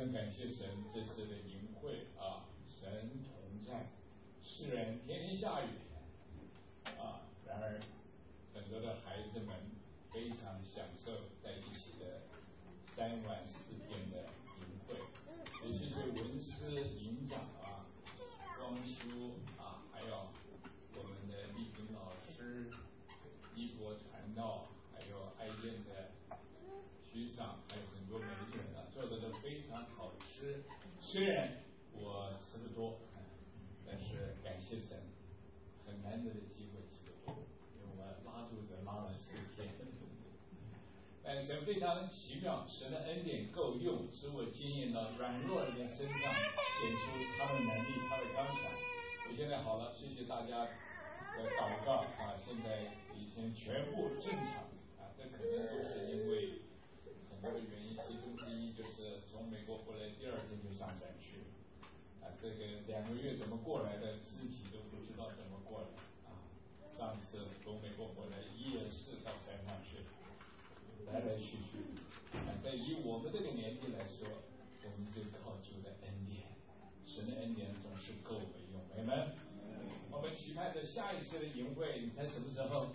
很感谢神这次的营会啊，神同在，虽然天天下雨啊，然而很多的孩子们非常享受在一起的3晚4天的营会，尤其是文思营长啊、光修啊，还有我们的丽萍老师、一国传道，还有爱宴的局长，还有很多媒人啊，做的都非常好吃。虽然我吃不多，但是感谢神，很难得的机会吃得多，因为我拉肚子拉了4天。但神非常的奇妙，神的恩典够用，使我经验到软弱人的身上显出他的能力，他的刚强。我现在好了，谢谢大家的祷告啊！现在以前全部正常啊，这可能都是因为很多的原因，其中之一就是从美国回来第2天就上山去了啊，这个2个月怎么过来的，自己都不知道怎么过来啊。上次从美国回来1夜4到山上去，来来去去啊，在以我们这个年纪来说，我们就靠主的恩典，神的恩典总是够我们用，朋友们。我们期盼着下一次的营会，你猜什么时候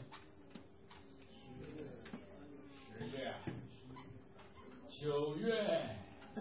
？10月啊，9月。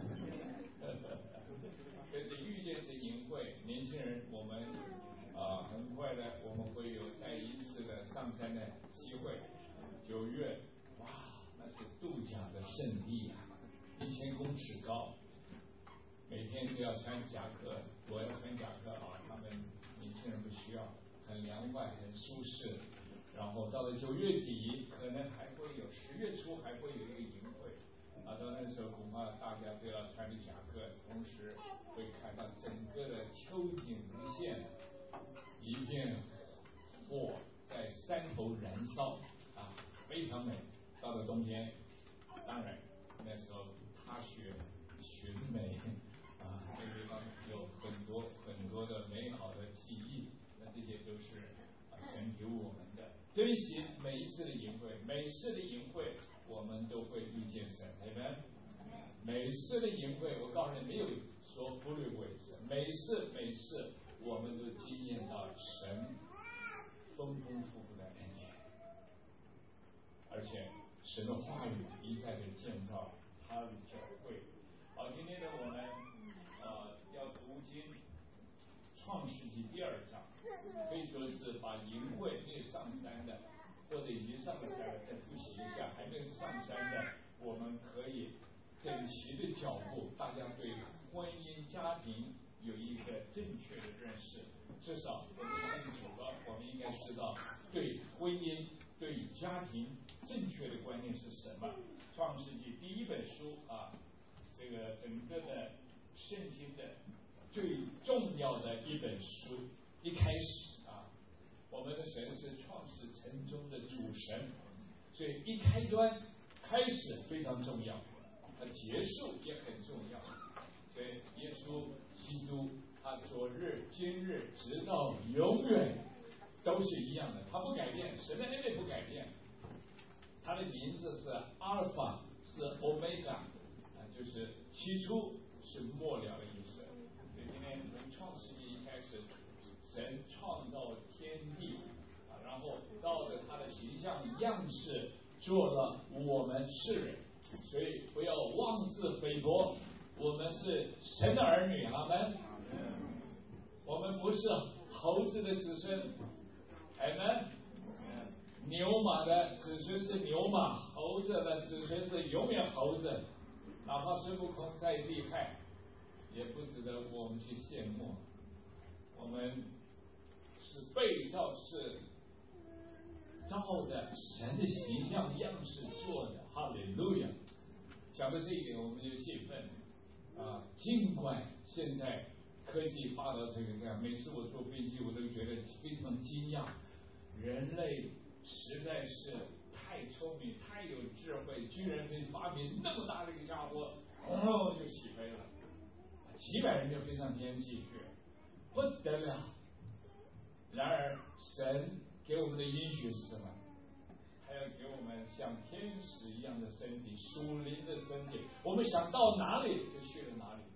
这是遇见是营会，年轻人，我们很快的我们会有再一次的上山的机会。9月，哇，那是度假的圣地啊，1000公尺高，每天都要穿夹克，我要穿夹克啊，他们年轻人不需要，很凉快，很舒适。然后到了9月底，可能还会有10月初还会有一个营会啊，到那时候恐怕大家都要穿着夹克，同时会看到整个的秋景无限，一片火在山头燃烧啊，非常美。到了冬天，当然那时候踏雪寻美啊，这个地方有很多很多的美好的记忆，那这些都是神给我们的。珍惜每一次的营会，每次的营会我们都会遇见神，对吗？每次的营会，我告诉你，没有说忽略过一次，每次我们都经验到神丰丰富富的恩典，而且神的话语一再的建造他的教会。好，今天呢，我们要读经创世纪第2章，可以说是把营会没有上山的，或者已经上了山了，再复习一下；还没有上山的，我们可以整齐的脚步，大家对婚姻家庭有一个正确的认识。至少我们信主了，我们应该知道对婚姻、对家庭正确的观念是什么。创世纪第1本书啊，这个整个的圣经的最重要的一本书，一开始啊，我们的神是创始成终的主神，所以一开端开始非常重要，结束也很重要。所以耶稣基督他昨日今日直到永远都是一样的，他不改变，神的恩典不改变。他的名字是阿尔法，是欧米伽，就是起初是末了的意思。所以今天从创世纪一开始，神创造天地啊，然后照着他的形象样式做了我们世人，所以不要妄自菲薄，我们是神的儿女，阿们。我们不是猴子的子孙，阿们。牛马的子孙是牛马，猴子的子孙是永远猴子。哪怕孙悟空再厉害，也不值得我们去羡慕。我们是被造，是照的神的形象样式做的，哈利路亚！想到这一点，我们就兴奋啊！尽管现在科技发达成这样，每次我坐飞机，我都觉得非常惊讶，人类实在是太聪明、太有智慧，居然可以发明那么大的一个家伙，就起飞了，几百人就飞上天际去，不得了。然而，神给我们的应许是什么？还要给我们像天使一样的身体，属灵的身体。我们想到哪里就去了哪里。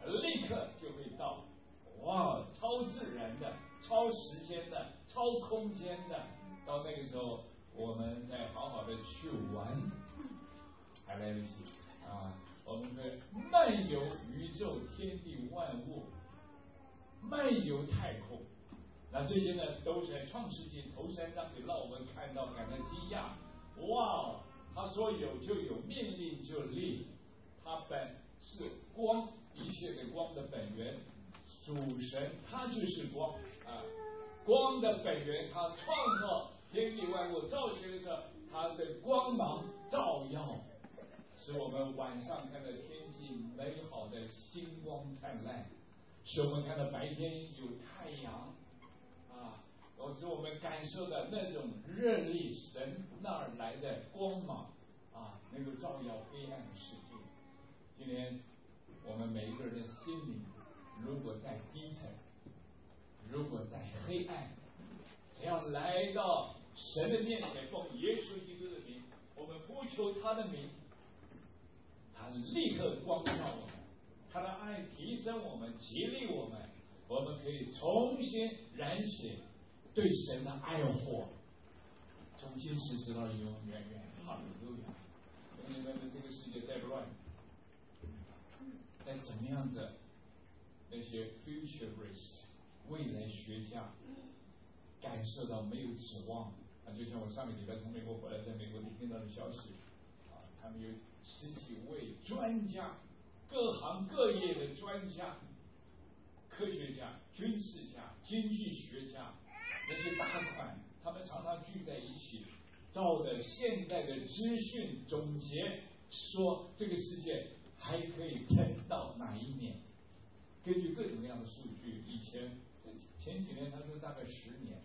立刻就会到。哇，超自然的、超时间的、超空间的，到那个时候，我们再好好的去玩，还来得及啊！我们可以漫游宇宙、天地万物，漫游太空。那这些呢，都是在创世纪头3章里让我们看到，感到惊讶。哇，他说有就有，命令就立，他本是光，一切的光的本源。主神他就是光啊，光的本源，他创造天地万物造型的时候，他的光芒照耀，使我们晚上看到天气美好的星光灿烂，使我们看到白天有太阳啊，使我们感受到那种热力，神那儿来的光芒啊，能够照耀黑暗的世界。今天我们每一个人的心灵，如果在低沉，如果在黑暗，只要来到神的面前，奉耶稣基督的名，我们呼求他的名，他立刻光照我们，他的爱提升我们，激励我们，我们可以重新燃起对神的爱火，从今时直到永永远远。哈利路亚！同学们的这个世界在乱，但怎么样子？那些 futurist 未来学家感受到没有指望啊，就像我上个礼拜从美国回来，在美国里听到的消息啊，他们有10几位专家，各行各业的专家、科学家、军事家、经济学家，那些大款，他们常常聚在一起，照着现在的资讯总结，说这个世界还可以撑到哪一年。根据各种各样的数据，前几年他说大概10年，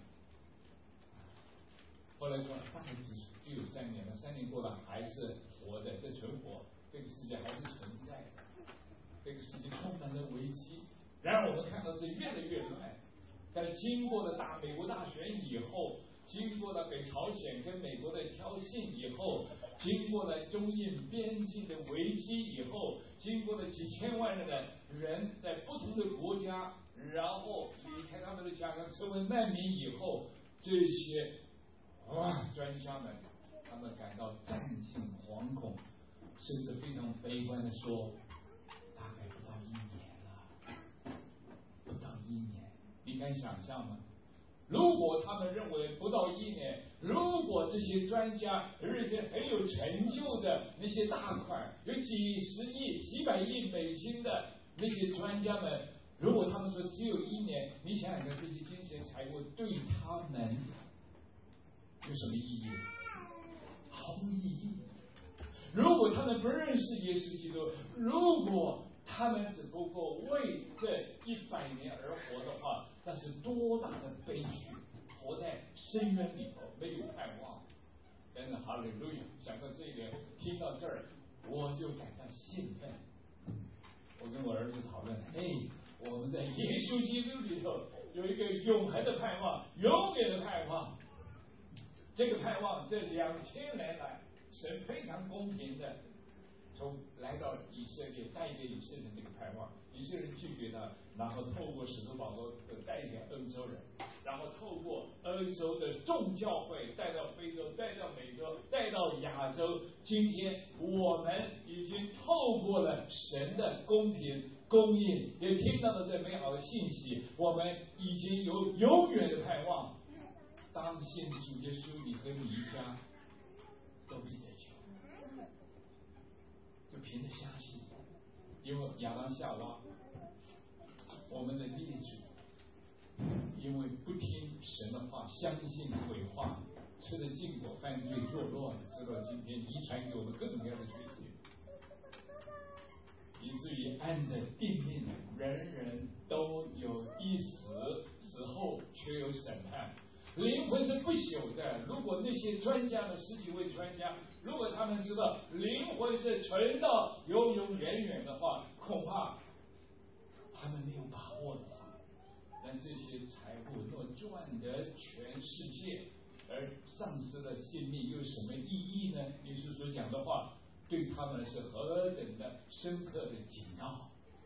后来说大概只有3年了，3年过了还是活的，在存活，这个世界还是存在的，这个世界充满了危机。然而我们看到是越来越乱，但经过了美国大选以后，经过了北朝鲜跟美国的挑衅以后，经过了中印边境的危机以后，经过了几千万人在不同的国家，然后离开他们的家乡成为难民以后，这些专家们他们感到战惊惶恐，甚至非常悲观的说，大概不到1年了，不到1年，你敢想象吗？如果他们认为不到1年，如果这些专家，而且很有成就的那些大款，有几十亿、几百亿美金的那些专家们，如果他们说只有1年，你想想看，这些金钱财物对他们有什么意义？毫无意义。如果他们不认识耶稣基督，如果他们只不过为这100年而活的话，那是多大的悲剧！活在深渊里头，没有盼望。真的哈利路亚！想到这个，听到这儿，我就感到兴奋。我跟我儿子讨论，我们在耶稣基督里头有一个永恒的盼望，永远的盼望。这个盼望，这2000年来，神非常公平的从来到以色列，带给以色列这个盼望，以色列人拒绝他，然后透过使徒保罗带领欧洲人，然后透过欧洲的众教会带到非洲，带到美洲，带到亚洲。今天我们已经透过了神的公平供应，也听到了这美好的信息，我们已经有永远的盼望。当信主耶稣，你和你一家都必得救，就凭着相信。因为亚当夏娃，我们的列祖，因为不听神的话，相信鬼话，吃了禁果，犯罪堕落了，直到今天遗传给我们各种各样的缺陷，以至于按着定命，人人都有一死，死后却有审判。灵魂是不朽的。如果那些专家的10几位专家，如果他们知道灵魂是存到永永远远的话，恐怕他们没有把握的话，但这些财富若赚得全世界，而丧失了性命，又有什么意义呢？耶稣所讲的话对他们是何等的深刻的警告。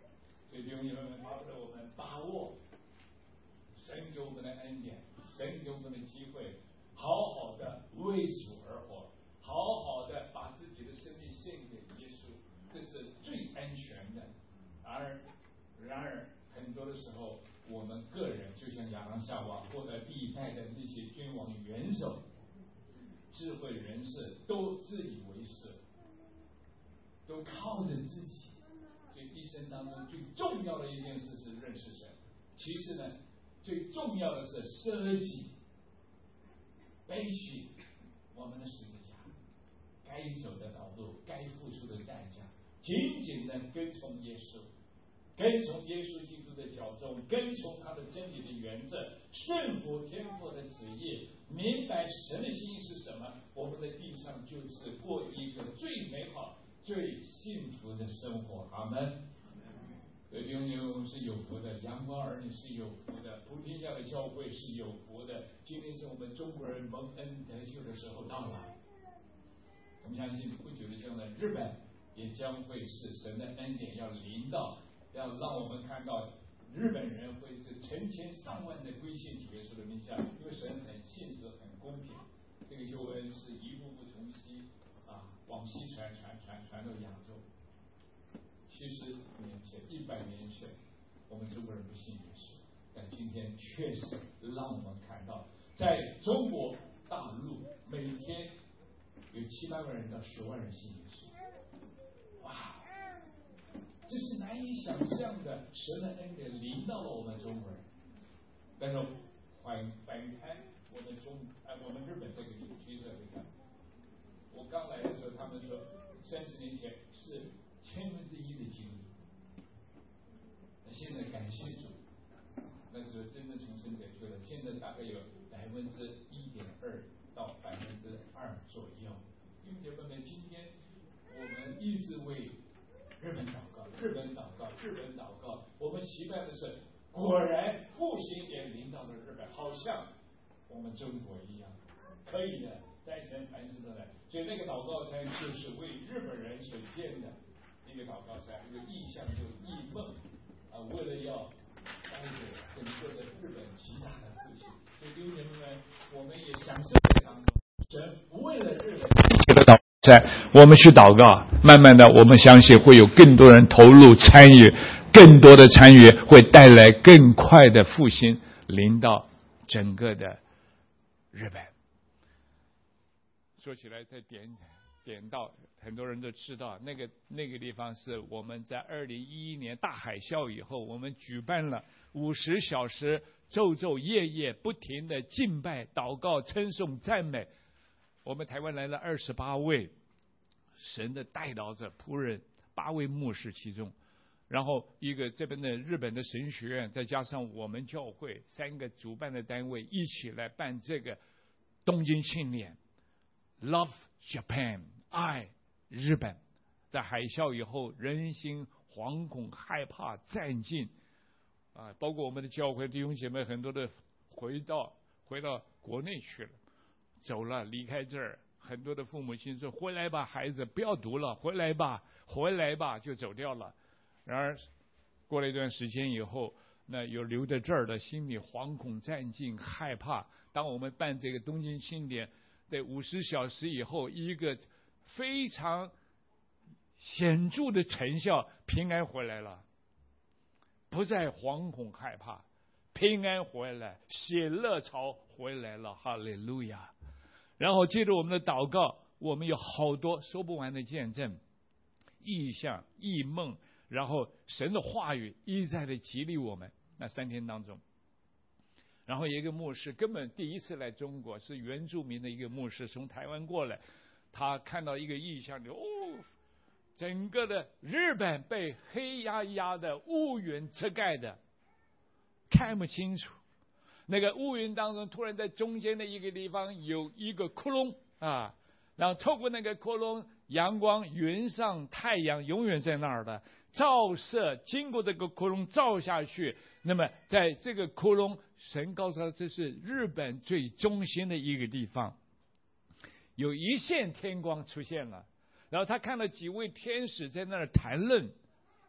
所以弟兄姐妹们，巴不得我们把握神给我们的恩典，神给我们的机会，好好的为主而活，好好的把自己的生命献给耶稣，这是最安全的。然而很多的时候，我们个人就像亚当夏娃或者历代的那些君王元首、智慧人士，都自以为是，都靠着自己。所以一生当中最重要的一件事是认识神。其实呢，最重要的是舍己，背起我们的十字架，该走的道路，该付出的代价，紧紧的跟从耶稣，跟从耶稣基督的脚踪，跟从他的真理的原则，顺服天父的旨意，明白神的心意是什么，我们的地上就是过一个最美好、最幸福的生活。阿们。所以弟兄姐妹，我们是有福的，阳光儿女是有福的，普天下的教会是有福的。今天是我们中国人蒙恩得救的时候到了。我们相信不久的将来，日本也将会是神的恩典要临到，要让我们看到日本人会是成千上万的归信主耶稣的名下，因为神很信实、很公平。这个救恩是一步步从西往西传到亚洲。70年前、100年前，我们中国人不信耶稣，但今天确实让我们看到，在中国大陆每天有700万人到10万人信耶稣。哇，这是难以想象的，神的恩典临到了我们中国人。但是反看我们日本这个地区这个，我刚来的时候，他们说30年前是1/1000的基督徒，现在感谢主，那时候真的重生得救了，现在大概有1.2%到2%左右。弟兄姐妹们，今天我们一直为日本祷告，我们期待的是，果然复兴也临到了日本，好像我们中国一样，可以的，在神凡事都来。所以那个祷告山就是为日本人所建的一个祷告山，一个意象，就是异梦为了要带给整个的日本极大的复兴。所以弟兄姐妹们，我们也享受在当中，神为了日本这个祷告山，我们去祷告，慢慢的我们相信会有更多人投入参与，更多的参与会带来更快的复兴，临到整个的日本。说起来再点到，很多人都知道那个地方是我们在2011年大海啸以后，我们举办了50小时昼夜不停的敬拜、祷告、称颂、赞美。我们台湾来了28位神的代祷者仆人，8位牧师其中，然后一个这边的日本的神学院，再加上我们教会3个主办的单位一起来办这个东京庆典。Love Japan， 爱日本。在海啸以后，人心惶恐、害怕、战尽包括我们的教会弟兄姐妹很多的回到国内去了，走了，离开这儿。很多的父母亲说：“回来吧，孩子，不要读了，回来吧，就走掉了。”然而，过了一段时间以后，那有留在这儿的，心里惶恐、战尽、害怕。当我们办这个东京庆典，在50小时以后，一个非常显著的成效，平安回来了，不再惶恐害怕，平安回来，喜乐潮回来了，哈利路亚！然后接着我们的祷告，我们有好多说不完的见证、异象、异梦，然后神的话语一再的激励我们。那3天当中，然后有一个牧师根本第一次来中国，是原住民的一个牧师，从台湾过来，他看到一个异象，整个的日本被黑压压的乌云遮盖的，看不清楚。那个乌云当中，突然在中间的一个地方有一个窟窿然后透过那个窟窿，阳光、云上太阳永远在那儿的照射，经过这个窟窿照下去。那么在这个窟窿，神告诉他这是日本最中心的一个地方，有一线天光出现了。然后他看到几位天使在那儿谈论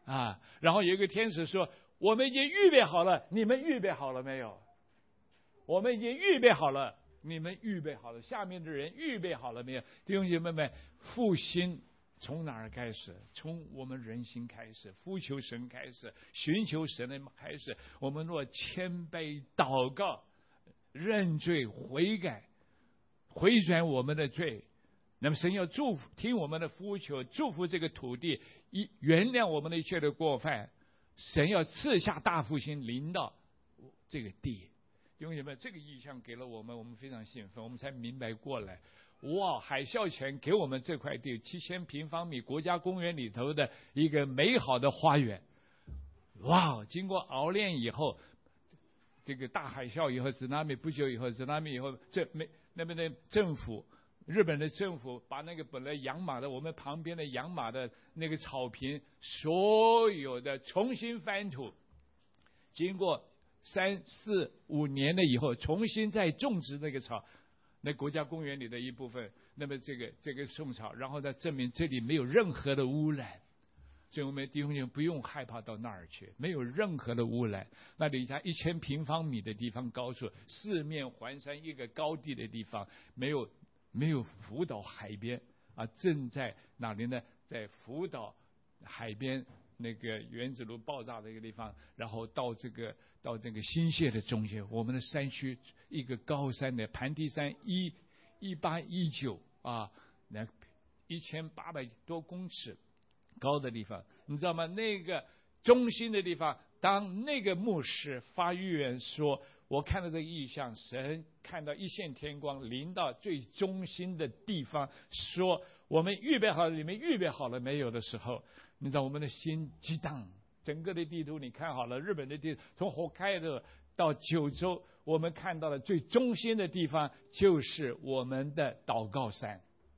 啊。然后有一个天使说：“我们已经预备好了，你们预备好了没有？我们已经预备好了，你们预备好了，下面的人预备好了没有？”弟兄姐妹们，复兴从哪儿开始？从我们人心开始，呼求神开始，寻求神的开始。我们若谦卑祷告，认罪悔改，回转我们的罪，那么神要祝福，听我们的呼求，祝福这个土地，原谅我们的一切的过犯。神要赐下大复兴临到这个地。弟兄姐妹，这个意象给了我们，我们非常兴奋，我们才明白过来。哇！海啸前给我们这块地7000平方米国家公园里头的一个美好的花园。哇！经过熬炼以后，这个大海啸以后，子纳米不久以后，子纳米以后，那边的政府，日本的政府把那个本来养马的，我们旁边的养马的那个草坪，所有的重新翻土，经过3、4、5年了以后，重新再种植那个草。那国家公园里的一部分，那么这个种草，然后再证明这里没有任何的污染，所以我们弟兄姐妹不用害怕到那儿去，没有任何的污染。那里在1000平方米的地方高处，四面环山一个高地的地方，没有福岛海边啊，正在哪里呢？在福岛海边那个原子炉爆炸的一个地方，然后到这个新泻的中间，我们的山区一个高山的盘梯山1819啊，那1800多公尺高的地方，你知道吗？那个中心的地方，当那个牧师发预言说，我看到这个异象，神看到一线天光临到最中心的地方，说我们预备好了，你们预备好了没有的时候，你知道我们的心激荡。整个的地图你看好了，日本的地图从Hokkaido到九州，我们看到了最中心的地方就是我们的祷告山。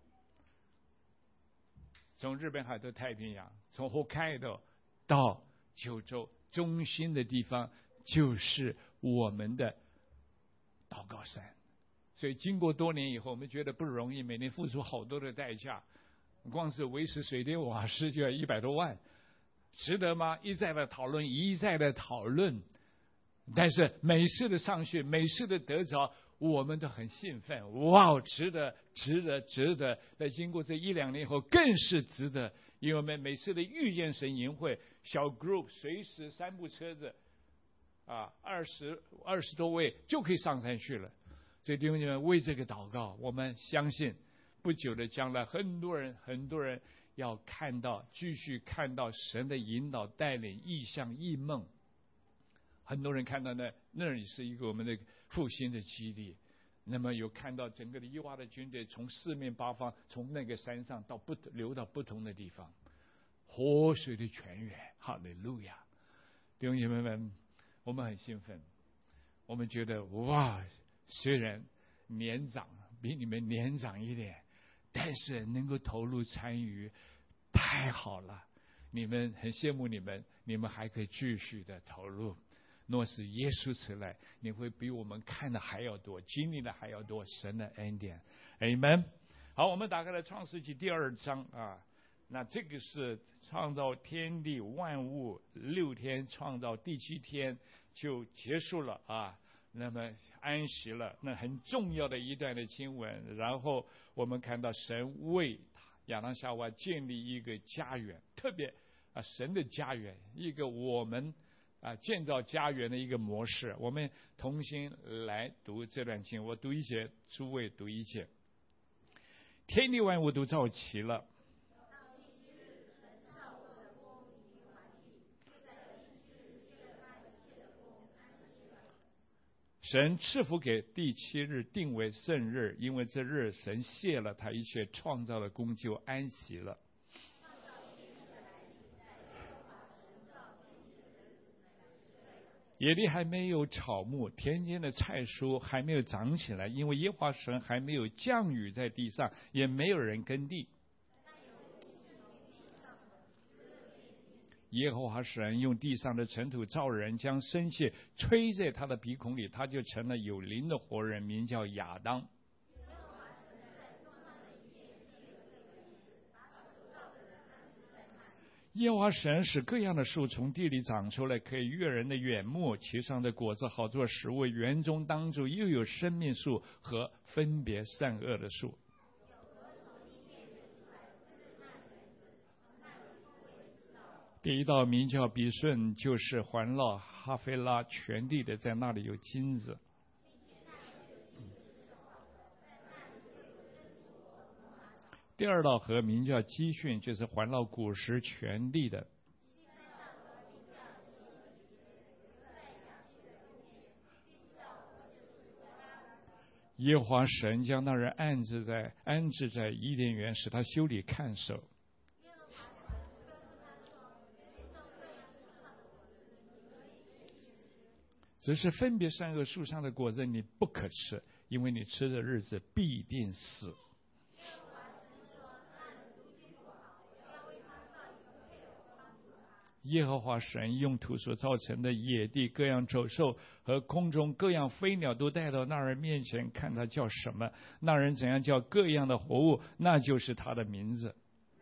从日本海到太平洋，从Hokkaido到九州，中心的地方就是我们的祷告山。所以经过多年以后，我们觉得不容易，每年付出好多的代价，光是维持水电瓦斯就要100多万。值得吗？一再的讨论，但是每次的上去，每次的得着，我们都很兴奋。哇，值得！在经过这1-2年以后，更是值得，因为我们每次的遇见神营会，小 group 随时3部车子啊，20多位就可以上山去了。所以弟兄姐妹，为这个祷告，我们相信不久的将来，很多人要继续看到神的引导带领，异象异梦。很多人看到那里是一个我们的复兴的基地。那么有看到整个的耶和华的军队从四面八方，从那个山上流到不同的地方，活水的泉源。哈利路亚！弟兄姐妹们，我们很兴奋，我们觉得哇，虽然年长比你们年长一点，但是能够投入参与，太好了！你们很羡慕你们还可以继续的投入。若是耶稣此来，你会比我们看的还要多，经历的还要多，神的恩典。Amen。好，我们打开了创世纪第2章啊，那这个是创造天地万物6天，创造第7天就结束了啊。那么安息了，那很重要的一段的经文。然后我们看到神为亚当夏娃建立一个家园，特别神的家园，一个我们建造家园的一个模式。我们同心来读这段经，我读一节，诸位读一节。天地万物都造齐了，神赐福给第7日，定为圣日，因为这日神谢了他一切创造的工，就安息了。野地还没有草木，田间的菜蔬还没有长起来，因为耶和华神还没有降雨在地上，也没有人耕地。耶和华神用地上的尘土造人，将生气吹在他的鼻孔里，他就成了有灵的活人，名叫亚当。 耶和华神使各样的树从地里长出来，可以悦人的眼目，其上的果子好做食物。园中当中又有生命树和分别善恶的树。第一道名叫比顺，就是环绕哈菲拉全地的，在那里有金子。第二道河名叫基训，就是环绕古时全地的。耶和华神将那人安置在伊甸园，使他修理看守。只是分别善恶树上的果子你不可吃，因为你吃的日子必定死。耶和华神用土所造成的野地各样走兽和空中各样飞鸟都带到那人面前，看他叫什么，那人怎样叫各样的活物，那就是他的名字。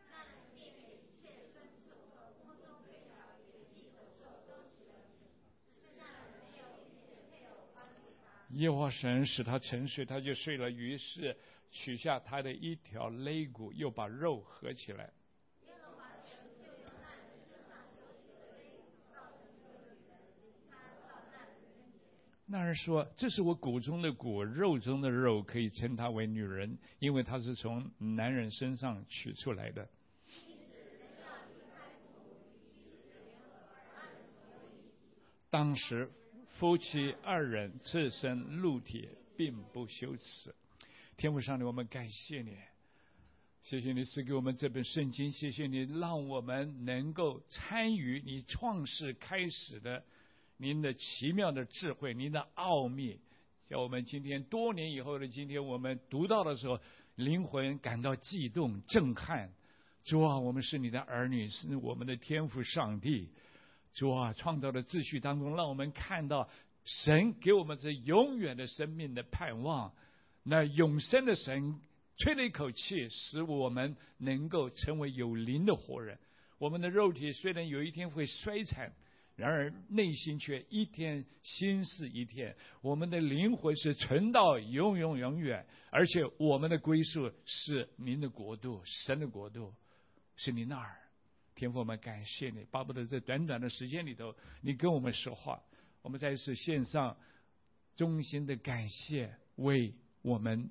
耶和华神使他沉睡，他就睡了，于是取下他的一条肋骨，又把肉合起来。那人说：“这是我骨中的骨，肉中的肉，可以称她为女人，因为她是从男人身上取出来的。”当时夫妻二人赤身露体，并不羞耻。天父上帝，我们感谢你，谢谢你赐给我们这本圣经，谢谢你让我们能够参与你创世开始的您的奇妙的智慧，您的奥秘，叫我们今天多年以后的今天，我们读到的时候，灵魂感到悸动震撼。主啊，我们是你的儿女，是我们的天父上帝。主啊，创造的秩序当中，让我们看到神给我们这永远的生命的盼望。那永生的神吹了一口气，使我们能够成为有灵的活人。我们的肉体虽然有一天会衰残，然而内心却一天新似一天。我们的灵魂是存到永永永远，而且我们的归宿是您的国度，神的国度是你那儿。天父，我们感谢你，巴不得在短短的时间里头，你跟我们说话。我们再次献上衷心的感谢，为我们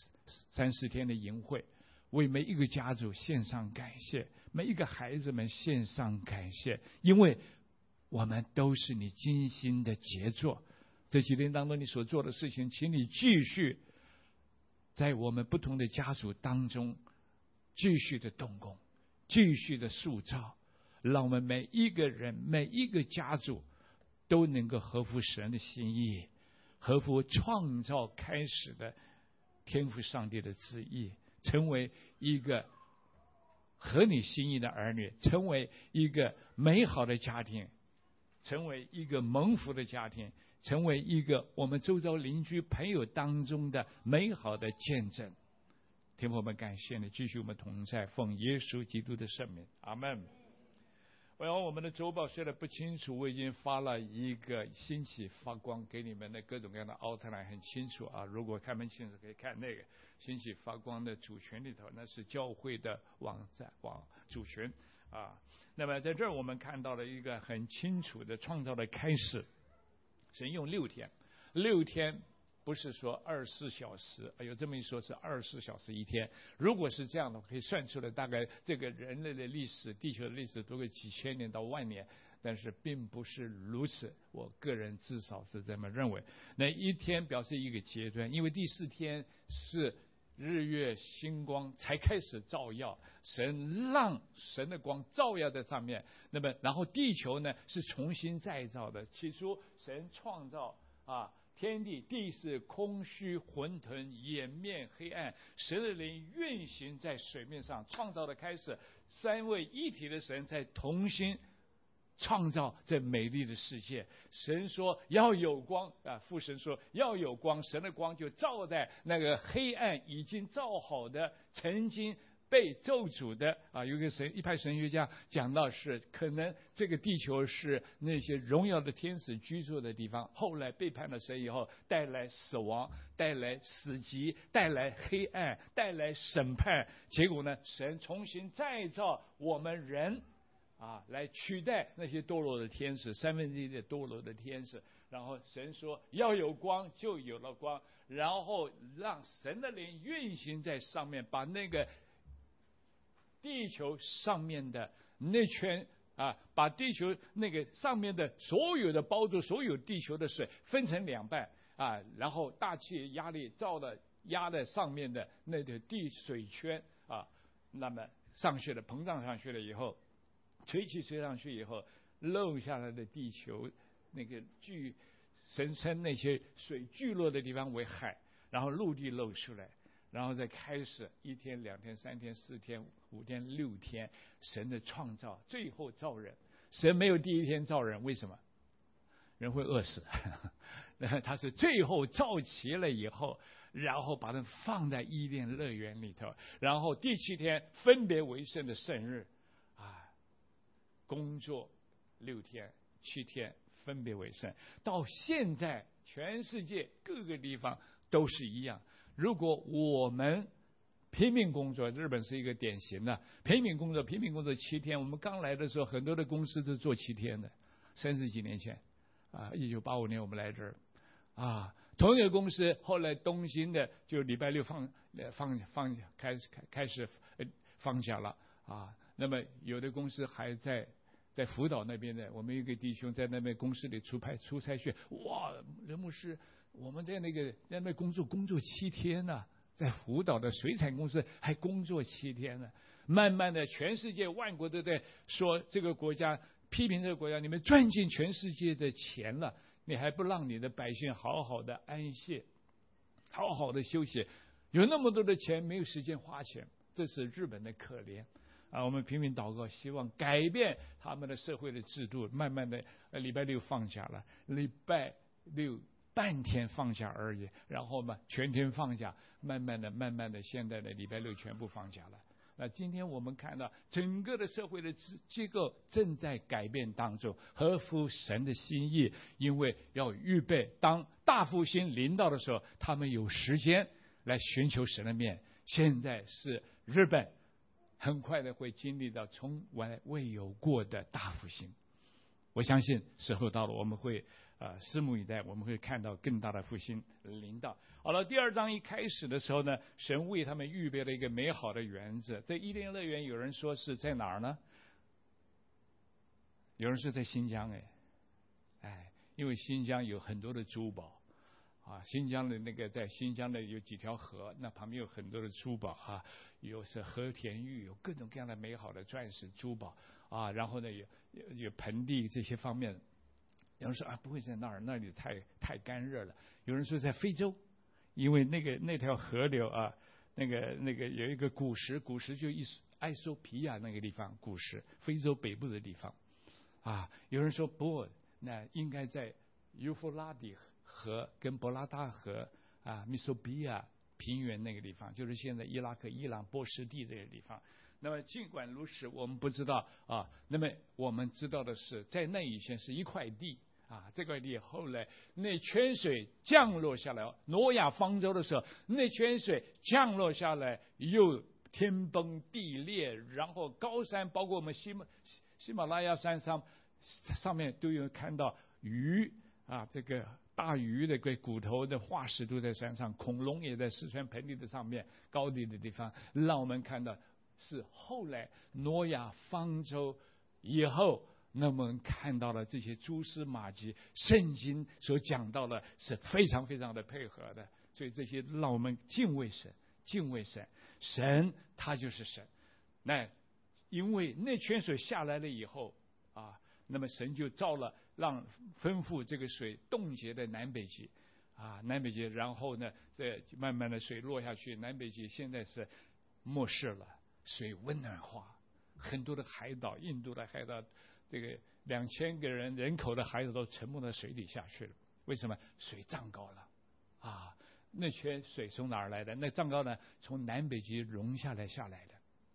30天的营会，为每一个家族献上感谢，每一个孩子们献上感谢，因为我们都是你精心的杰作。这几天当中你所做的事情，请你继续在我们不同的家族当中继续的动工，继续的塑造，让我们每一个人每一个家族都能够合乎神的心意，合乎创造开始的天父上帝的旨意，成为一个合你心意的儿女，成为一个美好的家庭，成为一个蒙福的家庭，成为一个我们周遭邻居朋友当中的美好的见证。天父，我们感谢你，继续我们同在，奉耶稣基督的圣名，阿们。我们的周报虽然不清楚，我已经发了一个兴起发光给你们的各种各样的奥特兰，很清楚啊。如果看不清楚，可以看那个兴起发光的主权里头，那是教会的网站主权啊。那么在这儿我们看到了一个很清楚的创造的开始，神用6天。不是说24小时，有这么一说是24小时一天。如果是这样的，可以算出来大概这个人类的历史，地球的历史都会几千年到万年，但是并不是如此。我个人至少是这么认为。那一天表示一个阶段，因为第4天是日月星光才开始照耀，神让神的光照耀在上面。那么然后地球呢是重新再造的。起初神创造天地，地是空虚混沌，掩面黑暗，神的灵运行在水面上。创造的开始，3位一体的神在同心创造这美丽的世界。神说要有光父神说要有光，神的光就照在那个黑暗已经造好的曾经被咒诅的啊，有一派神学家讲到是可能这个地球是那些荣耀的天使居住的地方，后来背叛了神以后，带来死亡，带来死寂，带来黑暗，带来审判。结果呢，神重新再造我们人啊，来取代那些堕落的天使，1/3的堕落的天使。然后神说要有光，就有了光，然后让神的灵运行在上面，把那个地球上面的那圈啊，把地球那个上面的所有的包住所有地球的水分成2半啊，然后大气压力压在上面的那个地水圈啊，那么上去了，膨胀上去了以后，吹上去以后，漏下来的地球那个神称那些水聚落的地方为海，然后陆地露出来。然后再开始1天、2天、3天、4天、5天、6天，神的创造，最后造人。神没有第一天造人，为什么？人会饿死。他是最后造齐了以后，然后把它放在伊甸乐园里头，然后第7天分别为圣的圣日啊，工作6天、7天分别为圣。到现在全世界各个地方都是一样。如果我们拼命工作，日本是一个典型的拼命工作7天。我们刚来的时候，很多的公司都做7天的，30几年前啊，1985年我们来这儿啊，同一个公司后来东兴的就礼拜6开始放假了啊。那么有的公司还在福岛那边的，我们一个弟兄在那边公司里出差去，哇，任牧师。我们在那工作7天呢，在福岛的水产公司还工作7天呢。慢慢的，全世界万国都在说这个国家，批评这个国家，你们赚尽全世界的钱了，你还不让你的百姓好好的安歇，好好的休息，有那么多的钱没有时间花钱，这是日本的可怜啊！我们拼命祷告，希望改变他们的社会的制度。慢慢的，礼拜6放假了，礼拜6。半天放假而已，然后嘛，全天放假，慢慢的，现在的礼拜6全部放假了。那今天我们看到整个的社会的机构正在改变当中，合乎神的心意，因为要预备当大复兴临到的时候，他们有时间来寻求神的面。现在是日本很快的会经历到从来未有过的大复兴。我相信时候到了，我们会拭目以待，我们会看到更大的复兴临到。好了，第2章一开始的时候呢，神为他们预备了一个美好的园子。在伊甸乐园，有人说是在哪儿呢？有人说在新疆，因为新疆有很多的珠宝啊，新疆的在新疆的有几条河，那旁边有很多的珠宝啊，有是和田玉，有各种各样的美好的钻石珠宝啊，然后呢有盆地这些方面。有人说不会在那儿，那里太干热了。有人说在非洲，因为那条河流啊，那个有一个古石就埃索皮亚那个地方，古石，非洲北部的地方啊。有人说不，那应该在幼发拉底河跟博拉达河啊，密索比亚平原那个地方，就是现在伊拉克、伊朗、波斯地这个地方。那么尽管如此，我们不知道啊。那么我们知道的是，在那以前是一块地啊，这块地后来那泉水降落下来，挪亚方舟的时候，那泉水降落下来，又天崩地裂，然后高山，包括我们喜马拉雅山上面都有看到鱼啊，这个大鱼的骨头的化石都在山上，恐龙也在四川盆地的上面高地的地方，让我们看到。是后来挪亚方舟以后，那么看到了这些蛛丝马迹，圣经所讲到的是非常非常的配合的，所以这些让我们敬畏神，神他就是神。那因为那泉水下来了以后啊，那么神就让吩咐这个水冻结在南北极啊，然后呢，这慢慢的水落下去，南北极现在是末世了。水温暖化，很多的海岛，印度的海岛，这个2000个人口的海岛都沉没到水底下去了。为什么？水涨高了啊！那泉水从哪儿来的？那涨高呢？从南北极融下来的。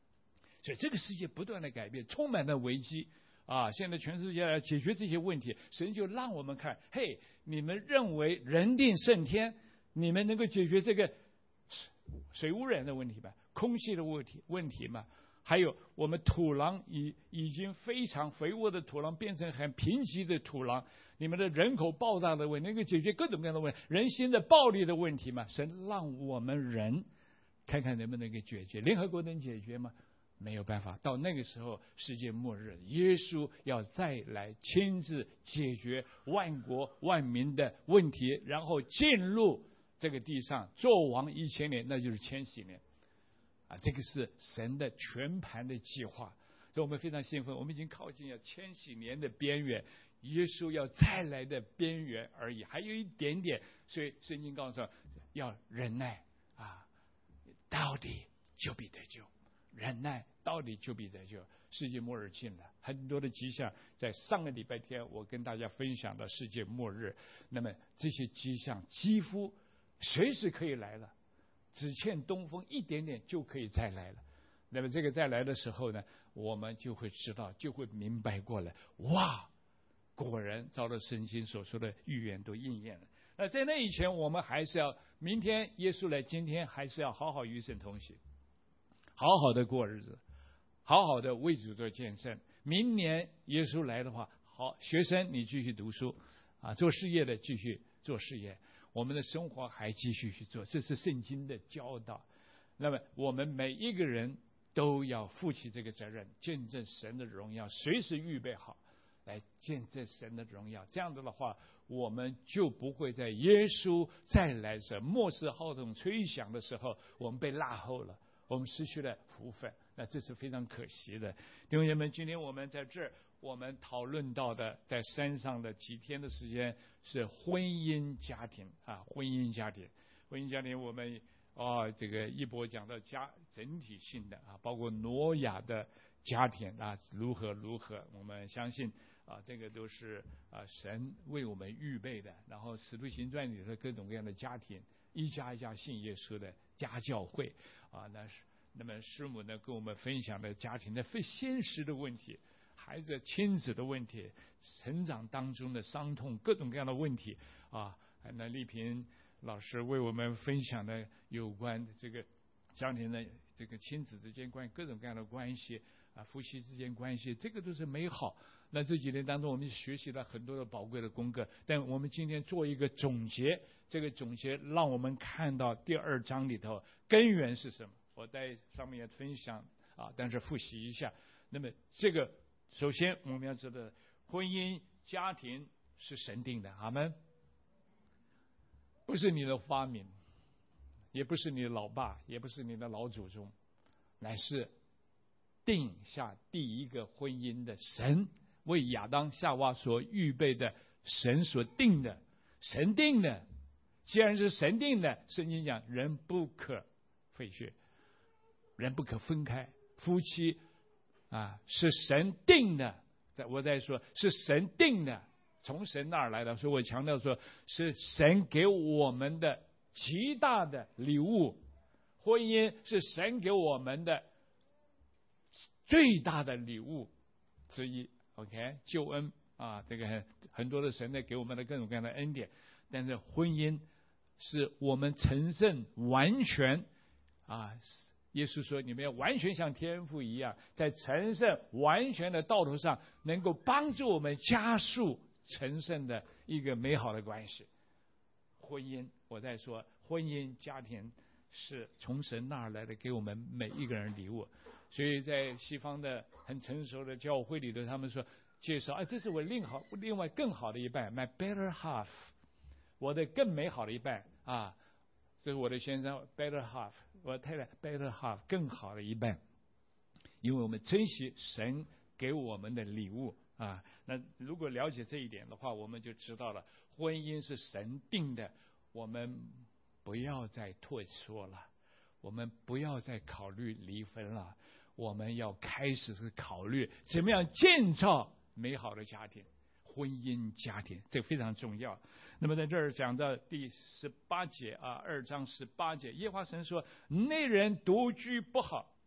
所以这个世界不断的改变，充满了危机啊！现在全世界来解决这些问题，神就让我们看，嘿，你们认为人定胜天，你们能够解决这个水污染的问题吧？空气的问题嘛？还有我们土壤已经非常肥沃的土壤变成很贫瘠的土壤，你们的人口爆炸的问题，能够解决各种各样的问题，人心的暴力的问题嘛？神让我们人看看能不能给解决。联合国能解决吗？没有办法。到那个时候，世界末日，耶稣要再来亲自解决万国万民的问题，然后进入这个地上做王1000年，那就是千禧年。这个是神的全盘的计划，所以我们非常兴奋，我们已经靠近了千禧年的边缘，耶稣要再来的边缘而已，还有一点点。所以圣经告诉我要忍耐啊，到底就必得救，忍耐到底就必得救。世界末日近了，很多的迹象，在上个礼拜天我跟大家分享的世界末日，那么这些迹象几乎随时可以来了，只欠东风一点点就可以再来了。那么这个再来的时候呢，我们就会知道，就会明白过来，哇，果然照着圣经所说的预言都应验了。那在那以前，我们还是要明天耶稣来，今天还是要好好与神同行，好好的过日子，好好的为主做见证。明年耶稣来的话，好，学生你继续读书啊，做事业的继续做事业，我们的生活还继续去做，这是圣经的教导。那么我们每一个人都要负起这个责任，见证神的荣耀，随时预备好来见证神的荣耀。这样子的话，我们就不会在耶稣再来时末世号筒吹响的时候，我们被落后了，我们失去了福分，那这是非常可惜的。弟兄姐妹，今天我们在这儿，我们讨论到的在山上的几天的时间是婚姻家庭啊，婚姻家庭，我们这个一波讲到整体性的啊，包括挪亚的家庭啊，如何，我们相信啊，这个都是神为我们预备的。然后使徒行传里的各种各样的家庭，一家一家信耶稣的家教会啊，那么师母呢跟我们分享的家庭的非现实的问题，孩子亲子的问题，成长当中的伤痛，各种各样的问题啊。那丽萍老师为我们分享的有关这个家庭的这个亲子之间各种各样的关系啊，夫妻之间关系，这个都是美好。那这几年当中，我们学习了很多的宝贵的功课，但我们今天做一个总结，这个总结让我们看到第2章里头根源是什么。我在上面也分享啊，但是复习一下。那么这个首先我们要知道，婚姻家庭是神定的，阿们，不是你的发明，也不是你的老爸，也不是你的老祖宗，乃是定下第一个婚姻的神为亚当夏娃所预备的，神所定的，神定的。既然是神定的，圣经讲人不可废去，人不可分开，夫妻啊是神定的。我在说是神定的，从神那儿来的，所以我强调说是神给我们的极大的礼物，婚姻是神给我们的最大的礼物之一。OK， 救恩啊，这个很多的神呢给我们的各种各样的恩典，但是婚姻是我们成圣完全啊。耶稣说你们要完全像天父一样，在成圣完全的道路上能够帮助我们加速成圣的一个美好的关系。婚姻，我在说婚姻家庭是从神那儿来的，给我们每一个人礼物。所以在西方的很成熟的教会里头，他们说介绍这是我另外更好的一半 ，my better half， 我的更美好的一半啊，这是我的先生 better half， 我的太太 better half， 更好的一半。因为我们珍惜神给我们的礼物啊。那如果了解这一点的话，我们就知道了，婚姻是神定的，我们不要再退缩了，我们不要再考虑离婚了，我们要开始是考虑怎么样建造美好的家庭，婚姻家庭，这个非常重要。那么在这儿讲到第18节啊，2章18节，耶和华神说：内人独居不好，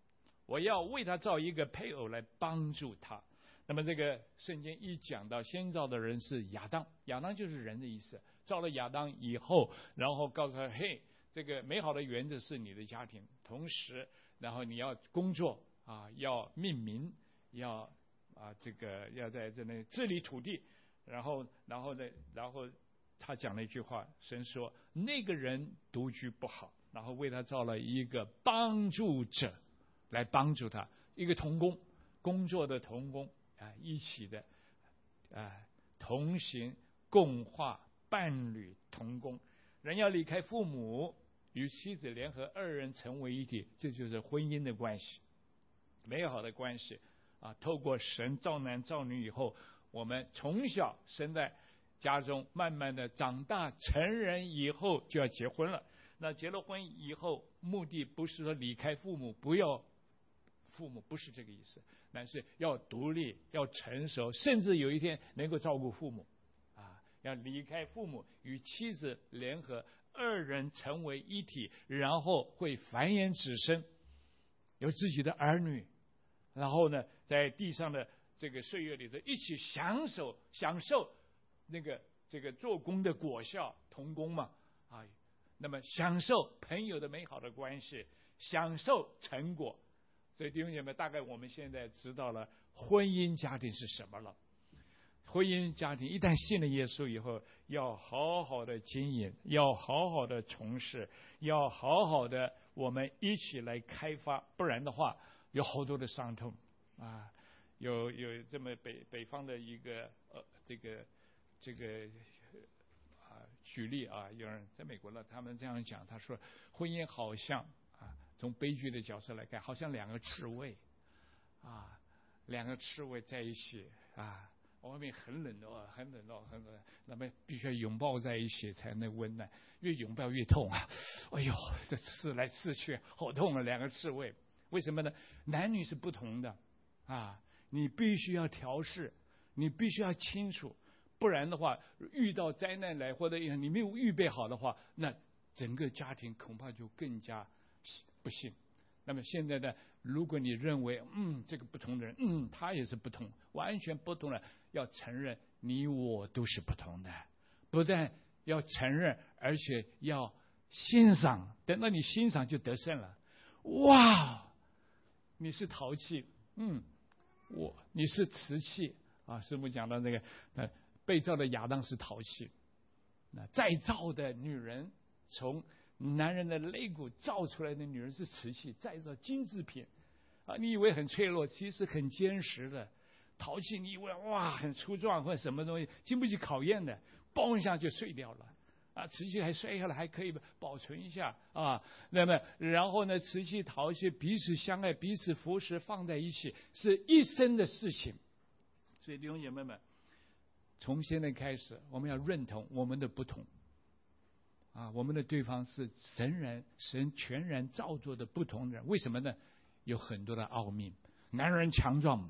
我要为他造一个配偶来帮助他。那么这个圣经一讲到先造的人是亚当，亚当就是人的意思。造了亚当以后，然后告诉他，嘿，这个美好的原则是你的家庭，同时然后你要工作啊，要命名，要这个要在这里治理土地，然后他讲了一句话，神说那个人独居不好，然后为他造了一个帮助者来帮助他，一个同工，工作的同工一起的同行共话，伴侣同工。人要离开父母，与妻子联合，二人成为一体，这就是婚姻的关系，美好的关系透过神造男造女以后，我们从小生在家中，慢慢的长大成人以后就要结婚了。那结了婚以后，目的不是说离开父母，不要父母，不是这个意思，但是要独立，要成熟，甚至有一天能够照顾父母要离开父母，与妻子联合，二人成为一体，然后会繁衍子孙，有自己的儿女，然后呢，在地上的这个岁月里头，一起享受这个做工的果效，同工嘛那么享受朋友的美好的关系，享受成果。所以弟兄姐妹，大概我们现在知道了婚姻家庭是什么了。婚姻家庭一旦信了耶稣以后，要好好的经营，要好好的从事，要好好的我们一起来开发，不然的话有好多的伤痛有这么北方的一个这个举例有人在美国了，他们这样讲，他说婚姻好像从悲剧的角色来看，好像两个刺猬两个刺猬在一起外面很冷的，很冷，那么必须要拥抱在一起才能温暖，越拥抱越痛哎呦，这刺来刺去好痛两个刺猬。为什么呢？男女是不同的你必须要调试，你必须要清楚，不然的话遇到灾难来，或者你没有预备好的话，那整个家庭恐怕就更加不幸。那么现在呢，如果你认为这个不同的人他也是不同，完全不同的，要承认你我都是不同的，不但要承认，而且要欣赏，等到你欣赏就得胜了。哇，你是陶器你是瓷器师母讲到那个被造的亚当是陶器，那再造的女人，从男人的肋骨造出来的女人是瓷器，再造金制品你以为很脆弱，其实很坚实的。陶器你以为哇很粗壮或者什么东西，经不起考验的，嘣一下就碎掉了瓷器还摔下来还可以保存一下那么然后呢，瓷器陶器彼此相爱，彼此扶持，放在一起是一生的事情。所以弟兄姐妹们，从现在开始我们要认同我们的不同我们的对方是神全然造作的不同人。为什么呢？有很多的奥秘。男人强壮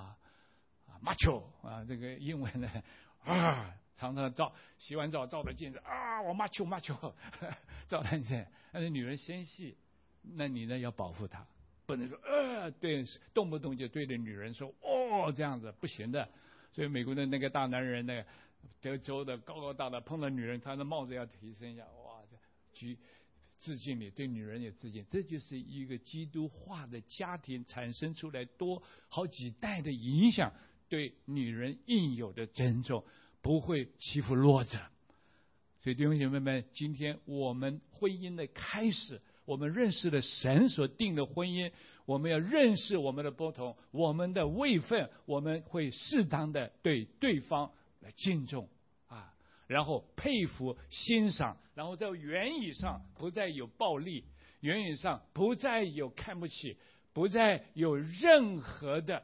macho 这个英文呢常常洗完澡照着镜子我 macho 照着镜子。但是女人纤细，那你呢要保护她，不能说对，动不动就对着女人说这样子不行的。所以美国的那个大男人，那个德州的高高大大，碰到女人他的帽子要提升一下，致敬你，对女人也致敬。这就是一个基督化的家庭产生出来多好几代的影响，对女人应有的尊重，不会欺负弱者。所以弟兄姐妹们，今天我们婚姻的开始，我们认识了神所定的婚姻，我们要认识我们的不同，我们的位分，我们会适当的对对方来敬重然后佩服欣赏，然后在言语上不再有暴力，言语上不再有看不起，不再有任何的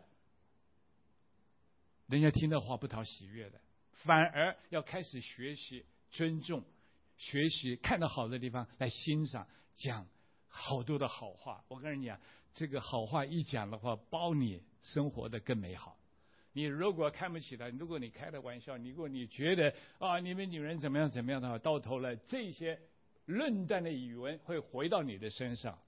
人家听的话不讨喜悦的，反而要开始学习尊重，学习看到好的地方来欣赏，讲好多的好话。我跟你讲，这个好话一讲的话，包你生活的更美好。你如果看不起他，如果你开的玩笑，如果你觉得你们女人怎么样的话，到头来这些论断的语文会回到你的身上，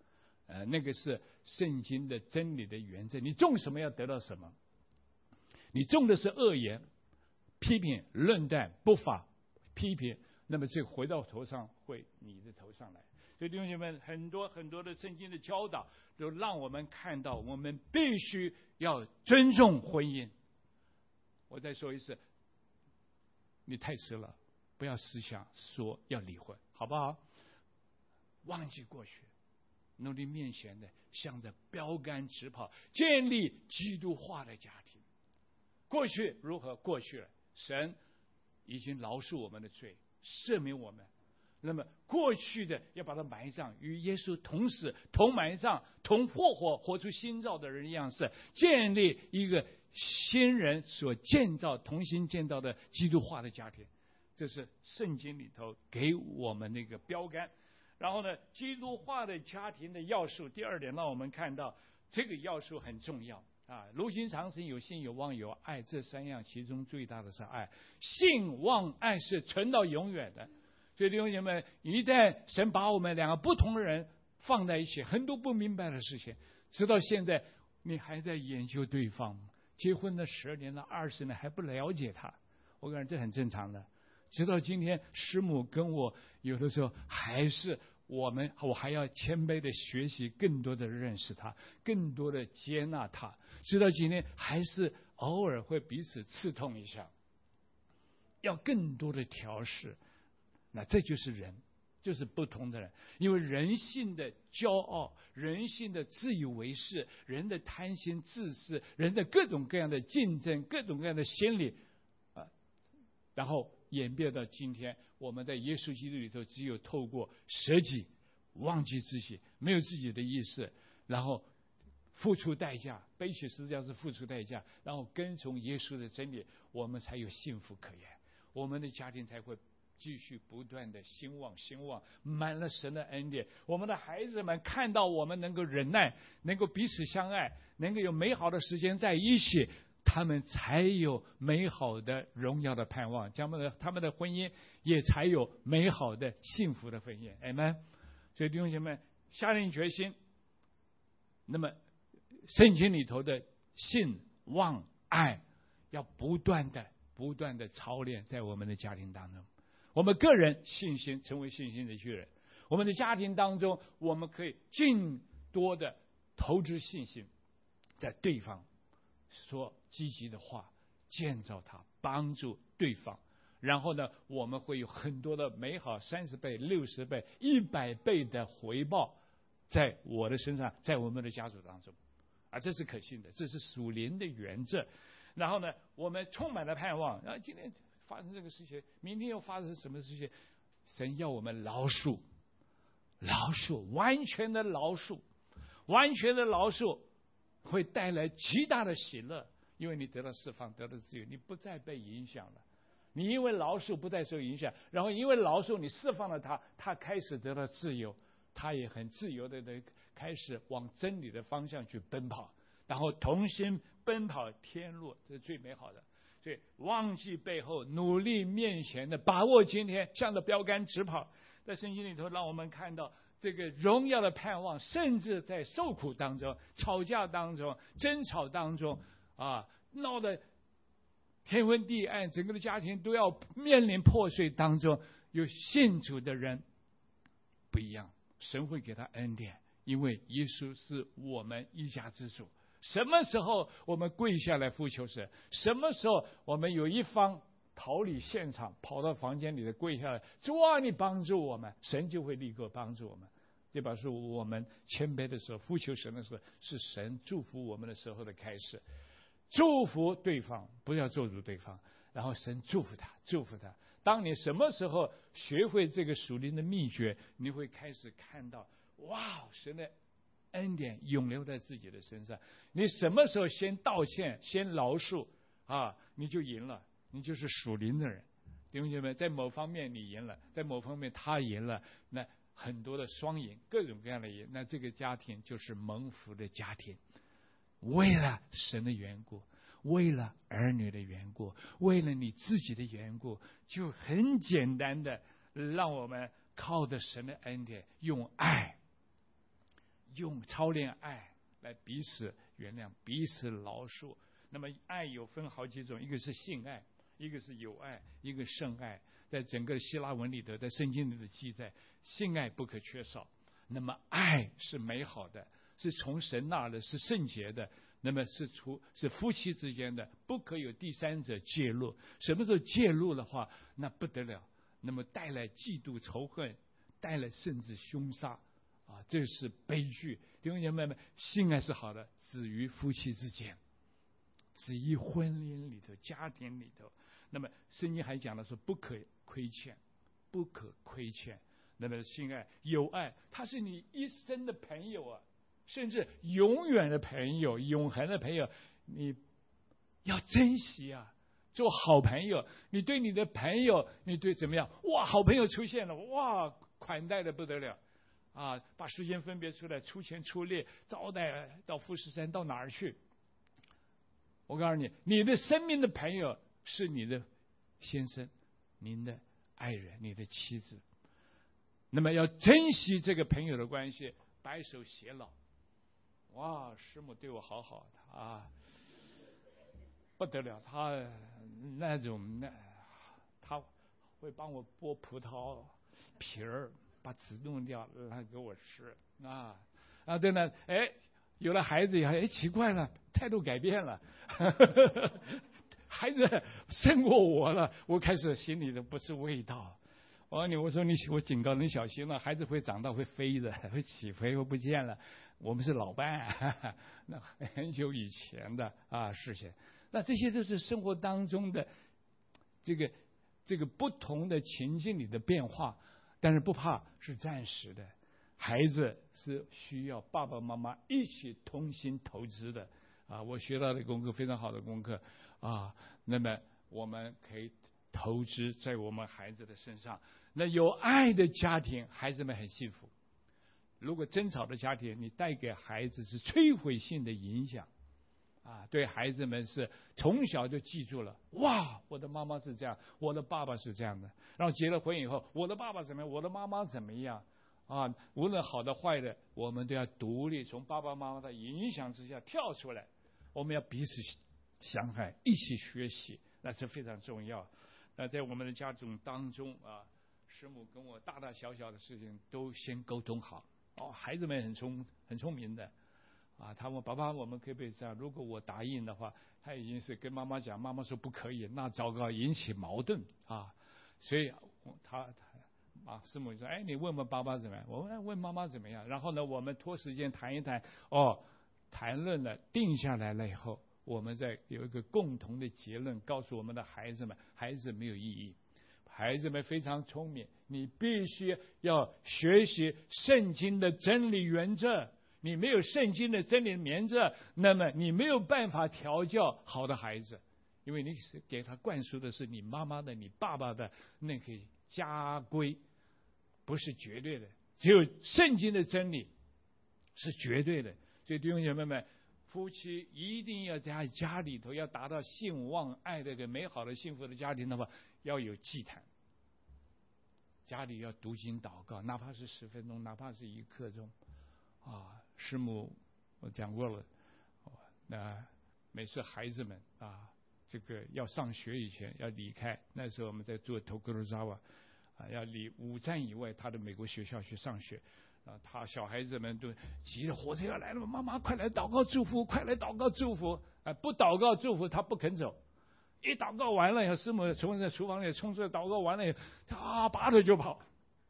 那个是圣经的真理的原则。你种什么要得到什么。你种的是恶言、批评、论断、不法、批评，那么这回到头上会你的头上来。所以弟兄姐妹们，很多很多的圣经的教导都让我们看到，我们必须要尊重婚姻。我再说一次，你太迟了，不要思想说要离婚，好不好？忘记过去，努力面前的，向着标杆直跑，建立基督化的家庭。过去如何？过去了，神已经饶恕我们的罪，赦免我们。那么过去的要把它埋葬，与耶稣同死、同埋葬、同复活，活出新造的人样式，建立一个新人所建造、同心建造的基督化的家庭。这是圣经里头给我们那个标杆。然后呢，基督化的家庭的要素，第二点让我们看到这个要素很重要啊。如今常生有信有望有爱，这三样其中最大的是爱。信望爱是存到永远的。所以弟兄姐妹，一旦神把我们两个不同的人放在一起，很多不明白的事情，直到现在你还在研究对方，结婚了10年了20年还不了解他，我感觉这很正常的。直到今天师母跟我有的时候还是我还要谦卑的学习，更多的认识他，更多的接纳他，直到今天还是偶尔会彼此刺痛一下，要更多的调试。那这就是人，就是不同的人，因为人性的骄傲，人性的自以为是，人的贪心自私，人的各种各样的竞争，各种各样的心理然后演变到今天，我们在耶稣基督里头，只有透过舍己，忘记自己，没有自己的意识，然后付出代价，背起十字架是付出代价，然后跟从耶稣的真理，我们才有幸福可言，我们的家庭才会继续不断的兴旺，满了神的恩典。我们的孩子们看到我们能够忍耐，能够彼此相爱，能够有美好的时间在一起，他们才有美好的荣耀的盼望，他们的婚姻也才有美好的幸福的婚姻。Amen。所以弟兄姐妹，下定决心，那么圣经里头的信望爱要不断的操练在我们的家庭当中。我们个人信心成为信心的巨人，我们的家庭当中，我们可以尽多的投资信心在对方，说积极的话，建造他，帮助对方。然后呢，我们会有很多的美好，30倍、60倍、100倍的回报在我的身上，在我们的家族当中这是可信的，这是属灵的原则。然后呢，我们充满了盼望，然后今天发生这个事情，明天又发生什么事情？神要我们饶恕，完全的饶恕会带来极大的喜乐，因为你得到释放，得到自由，你不再被影响了。你因为饶恕不再受影响，然后因为饶恕你释放了他开始得到自由，他也很自由的开始往真理的方向去奔跑，然后同心奔跑天路，这是最美好的。所以忘记背后，努力面前的，把握今天，向着标杆直跑。在圣经里头让我们看到这个荣耀的盼望，甚至在受苦当中、吵架当中、争吵当中闹得天昏地暗，整个的家庭都要面临破碎当中，有信主的人不一样，神会给他恩典，因为耶稣是我们一家之主。什么时候我们跪下来呼求神，什么时候我们有一方逃离现场，跑到房间里的跪下来，主啊，你帮助我们，神就会立刻帮助我们。这表示我们谦卑的时候，呼求神的时候，是神祝福我们的时候的开始。祝福对方，不要咒诅对方，然后神祝福他。当你什么时候学会这个属灵的秘诀，你会开始看到，哇，神的恩典永留在自己的身上。你什么时候先道歉，先饶恕你就赢了，你就是属灵的人。弟兄姐妹，在某方面你赢了，在某方面他赢了，那很多的双赢，各种各样的赢，那这个家庭就是蒙福的家庭。为了神的缘故，为了儿女的缘故，为了你自己的缘故，就很简单的让我们靠着神的恩典，用爱用操练爱来彼此原谅、彼此饶恕。那么爱有分好几种，一个是性爱，一个是友爱，一个圣爱。在整个希腊文里头，在圣经里的记载，性爱不可缺少。那么爱是美好的，是从神那的，是圣洁的。那么是夫妻之间的，不可有第三者介入。什么时候介入的话，那不得了，那么带来嫉妒、仇恨，带来甚至凶杀啊，这是悲剧。弟兄姐妹们，性爱是好的，止于夫妻之间，止于婚姻里头、家庭里头。那么圣经还讲了说，不可亏欠，不可亏欠。那么性爱、友爱，它是你一生的朋友啊，甚至永远的朋友、永恒的朋友，你要珍惜啊，做好朋友。你对你的朋友，你对怎么样？哇，好朋友出现了，哇，款待的不得了啊！把时间分别出来，出钱出力招待到富士山，到哪儿去？我告诉你，你的生命的朋友是你的先生、您的爱人、你的妻子。那么要珍惜这个朋友的关系，白首偕老。哇，师母对我好好的啊，不得了，他那种他会帮我剥葡萄皮儿，把籽弄掉，来给我吃啊。对了，有了孩子以后，奇怪了，态度改变了，孩子胜过我了，我开始心里的不是味道。我警告你小心了，孩子会长大会飞的，会起飞会不见了。我们是老伴，那很久以前的事情。那这些都是生活当中的这个不同的情境里的变化，但是不怕是暂时的。孩子是需要爸爸妈妈一起同心投资的我学到的功课非常好的功课那么我们可以投资在我们孩子的身上。那有爱的家庭，孩子们很幸福。如果争吵的家庭，你带给孩子是摧毁性的影响对孩子们是从小就记住了，哇，我的妈妈是这样，我的爸爸是这样的。然后结了婚以后，我的爸爸怎么样，我的妈妈怎么样无论好的坏的，我们都要独立，从爸爸妈妈的影响之下跳出来。我们要彼此相爱，一起学习，那是非常重要。那在我们的家族当中师母跟我大大小小的事情都先沟通好孩子们很聪明的他问爸爸，我们可不可以这样？如果我答应的话，他已经是跟妈妈讲，妈妈说不可以，那糟糕，引起矛盾所以师母说，你问问爸爸怎么样？我问妈妈怎么样？然后呢，我们拖时间谈一谈谈论了，定下来了以后，我们再有一个共同的结论，告诉我们的孩子们，孩子没有意义。孩子们非常聪明，你必须要学习圣经的真理原则。你没有圣经的真理原则，那么你没有办法调教好的孩子，因为你是给他灌输的是你妈妈的、你爸爸的那个家规，不是绝对的。只有圣经的真理是绝对的。所以弟兄姐妹们，夫妻一定要在家里头要达到信望爱的一个美好的幸福的家庭的话，要有祭坛，家里要读经祷告，哪怕是10分钟，哪怕是1刻钟师母我讲过了那每次孩子们这个要上学以前要离开，那时候我们在做托克罗扎瓦要离5站以外他的美国学校去上学他小孩子们都急着火车要来了，妈妈快来祷告祝福，快来祷告祝福不祷告祝福他不肯走。一祷告完了以后，师母从在厨房里冲出来，祷告完了以后拔腿就跑。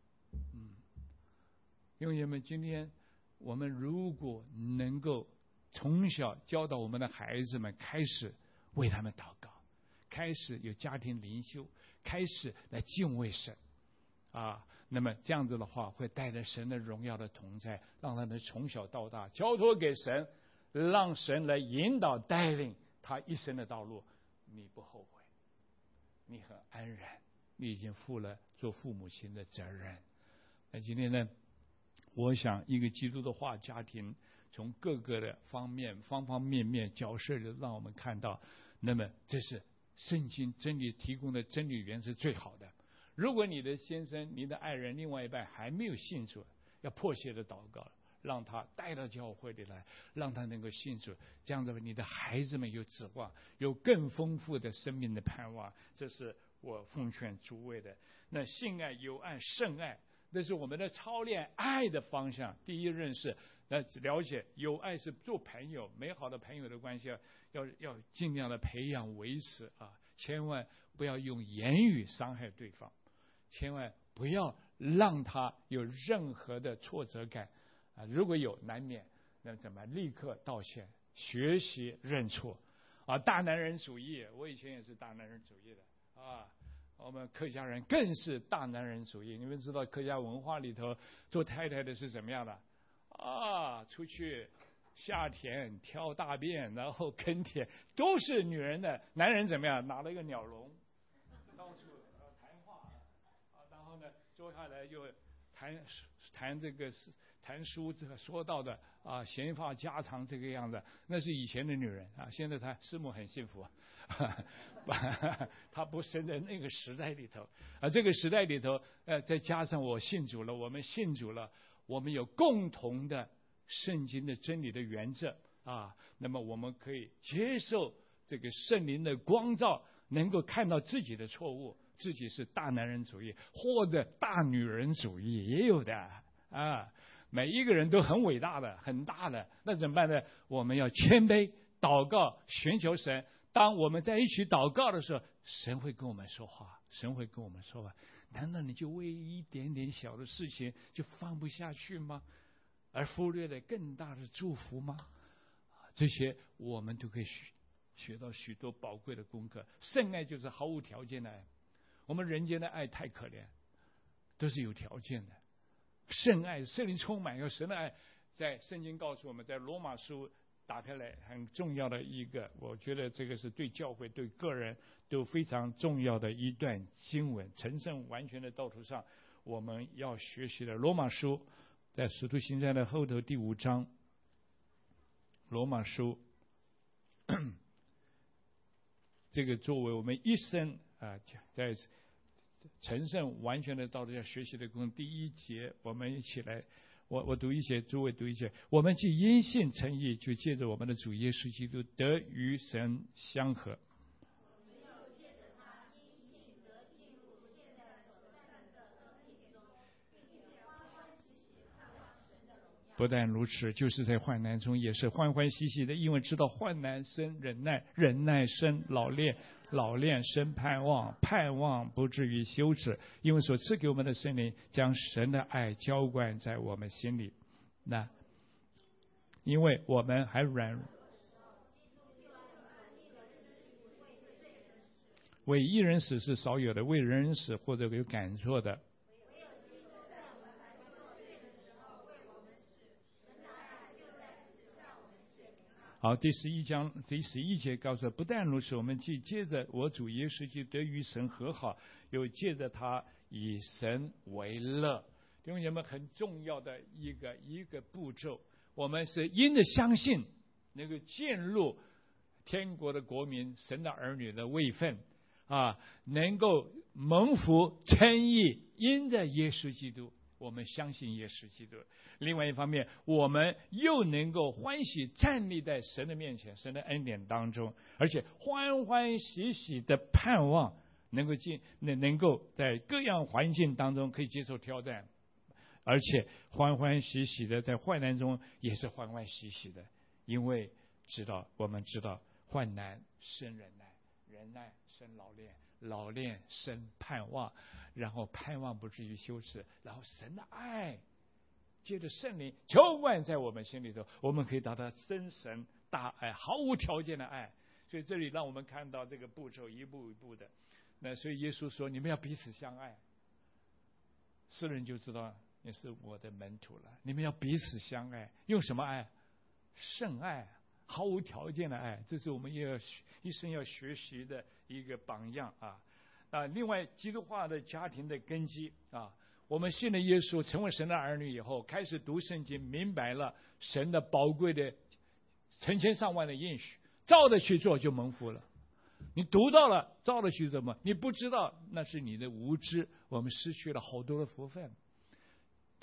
弟兄姐妹，今天我们如果能够从小教导我们的孩子们，开始为他们祷告，开始有家庭灵修，开始来敬畏神那么这样子的话，会带来神的荣耀的同在，让他们从小到大交托给神，让神来引导带领他一生的道路。你不后悔，你很安然，你已经负了做父母亲的责任。那今天呢，我想一个基督的化家庭，从各个的方方面面角色的让我们看到，那么这是圣经真理提供的真理源是最好的。如果你的先生、你的爱人、另外一半还没有信主，要迫切的祷告， 让他带到教会里来，让他能够信主，这样子你的孩子们有指望，有更丰富的生命的盼望。这是我奉劝诸位的。那性爱、有爱、圣爱，这是我们的操练爱的方向。第一认识，了解有爱是做朋友，美好的朋友的关系要尽量的培养维持啊，千万不要用言语伤害对方，千万不要让他有任何的挫折感啊！如果有，难免那怎么立刻道歉，学习认错啊！大男人主义，我以前也是大男人主义的啊。我们客家人更是大男人主义。你们知道客家文化里头做太太的是怎么样的啊？出去下田挑大便，然后耕田，都是女人的。男人怎么样？拿了一个鸟笼，到处谈话啊，然后呢，坐下来就谈这个谈书，这个说到的啊，闲话家常这个样子，那是以前的女人啊。现在她师母很幸福啊。他不生在那个时代里头啊，这个时代里头，再加上我信主了，我们信主了，我们有共同的圣经的真理的原则啊，那么我们可以接受这个圣灵的光照，能够看到自己的错误，自己是大男人主义或者大女人主义也有的啊，每一个人都很伟大的、很大的，那怎么办呢？我们要谦卑祷告，寻求神。当我们在一起祷告的时候，神会跟我们说话，神会跟我们说话。难道你就为一点点小的事情就放不下去吗？而忽略了更大的祝福吗？这些我们都可以学到许多宝贵的功课。圣爱就是毫无条件的爱，我们人间的爱太可怜，都是有条件的。圣爱，圣灵充满，有神的爱，在圣经告诉我们，在罗马书打开来很重要的一个，我觉得这个是对教会对个人都非常重要的一段经文。成圣完全的道途上，我们要学习的罗马书，在使徒行传的后头第5章，罗马书这个作为我们一生啊，在成圣完全的道路要学习的功，第1节，我们一起来。我读一些，诸位读一些。我们既因信称义，就借着我们的主耶稣基督得与神相合。不但如此，就是在患难中也是欢欢喜喜的，因为知道患难生忍耐，忍耐生老练，老练生盼望，盼望不至于羞耻，因为所赐给我们的圣灵将神的爱浇灌在我们心里。那因为我们还软弱，为一人死是少有的，为人人死或者有感错的。好，第11章第11节告诉，不但如此，我们既借着我主耶稣基督得与神和好，又借着他以神为乐。弟兄姐妹，很重要的一个步骤，我们是因着相信能够进入天国的国民、神的儿女的位分啊，能够蒙福称义，因着耶稣基督。我们相信耶稣基督。另外一方面，我们又能够欢喜站立在神的面前，神的恩典当中，而且欢欢喜喜的盼望能够在各样环境当中可以接受挑战，而且欢欢喜喜的在患难中也是欢欢喜喜的，因为我们知道患难生忍耐，忍耐生老练，老练生盼望，然后盼望不至于羞耻，然后神的爱借着圣灵浇灌在我们心里头，我们可以达到真神大爱，毫无条件的爱。所以这里让我们看到这个步骤一步一步的。那所以耶稣说，你们要彼此相爱，世人就知道你是我的门徒了。你们要彼此相爱，用什么爱？圣爱，毫无条件的爱，这是我们一生要学习的一个榜样啊。另外，基督化的家庭的根基啊，我们信了耶稣，成为神的儿女以后，开始读圣经，明白了神的宝贵的成千上万的应许，照着去做就蒙福了。你读到了，照着去做吗？你不知道，那是你的无知，我们失去了好多的福分。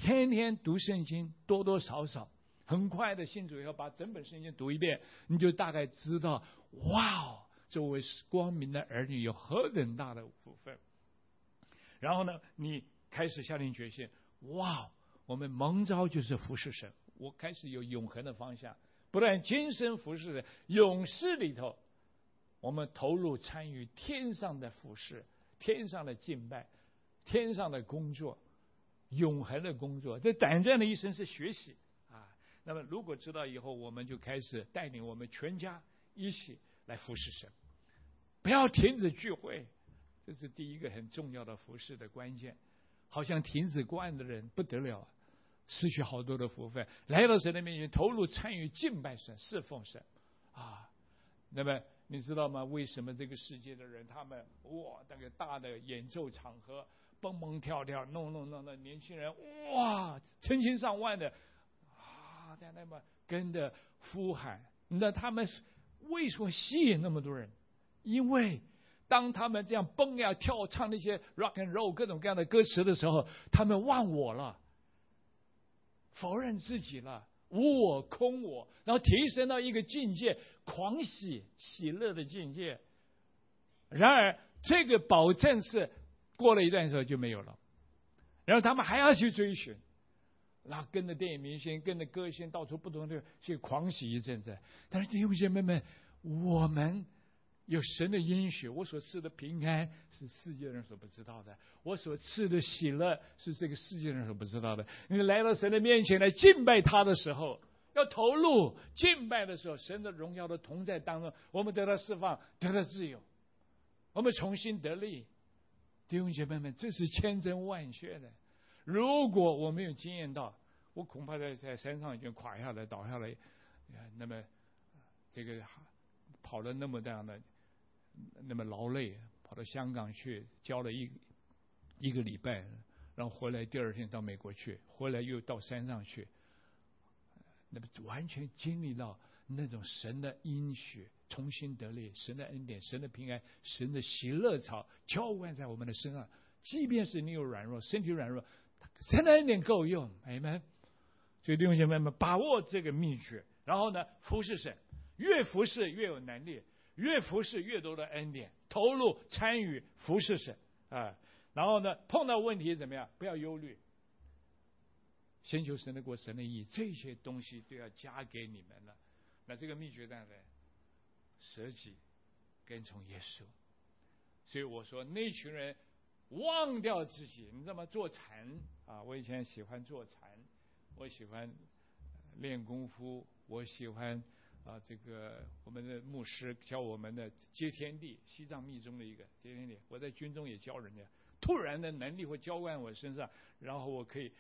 天天读圣经，多多少少，很快的信主以后，把整本圣经读一遍，你就大概知道，哇哦，作为光明的儿女有何等大的福分。然后呢，你开始下定决心，哇，我们蒙召就是服侍神，我开始有永恒的方向，不但今生服侍神，永世里头，我们投入参与天上的服侍，天上的敬拜，天上的工作，永恒的工作。这短暂的一生是学习啊。那么如果知道以后，我们就开始带领我们全家一起来服侍神，不要停止聚会，这是第一个很重要的服侍的关键。好像停止惯的人不得了，失去好多的福分。来到神的面前，投入参与敬拜神、侍奉神啊。那么你知道吗？为什么这个世界的人，他们那个大的演奏场合，蹦蹦跳跳，弄的年轻人，哇，成千上万的啊，在那么跟着呼喊。那他们为什么吸引那么多人？因为当他们这样蹦呀跳唱那些 rock and roll 各种各样的歌词的时候，他们忘我了，否认自己了，无我空我，然后提升到一个境界，狂喜喜乐的境界。然而这个保证是过了一段时候就没有了，然后他们还要去追寻，然后跟着电影明星跟着歌星到处不同的去狂喜一阵子。但是弟兄姐妹们，我们有神的应许，我所赐的平安是世界人所不知道的，我所赐的喜乐是这个世界人所不知道的。你来到神的面前来敬拜他的时候，要投入敬拜的时候，神的荣耀的同在当中，我们得到释放，得到自由，我们重新得力。弟兄姐妹们，这是千真万确的。如果我没有经验到，我恐怕在山上已经垮下来倒下来，那么这个跑了那么样的那么劳累，跑到香港去教了一个礼拜，然后回来第二天到美国去，回来又到山上去，那么完全经历到那种神的应许，重新得力，神的恩典，神的平安，神的喜乐草浇灌在我们的身上。即便是你有软弱，身体软弱，神的恩典够用，阿们。所以弟兄姐妹们，把握这个秘诀，然后呢，服侍神，越服侍越有能力，越服侍越多的恩典，投入参与服侍神啊。然后呢，碰到问题怎么样？不要忧虑，先求神的国，神的义，这些东西都要加给你们了。那这个秘诀在哪？舍己，跟从耶稣。所以我说那群人忘掉自己，你知道吗？坐禅啊，我以前喜欢坐禅，我喜欢练功夫，我喜欢这个我们的牧师教我们的接天地，西藏密宗的一个接天地。我在军中也教人家，突然的能力会浇灌我身上，然后我可以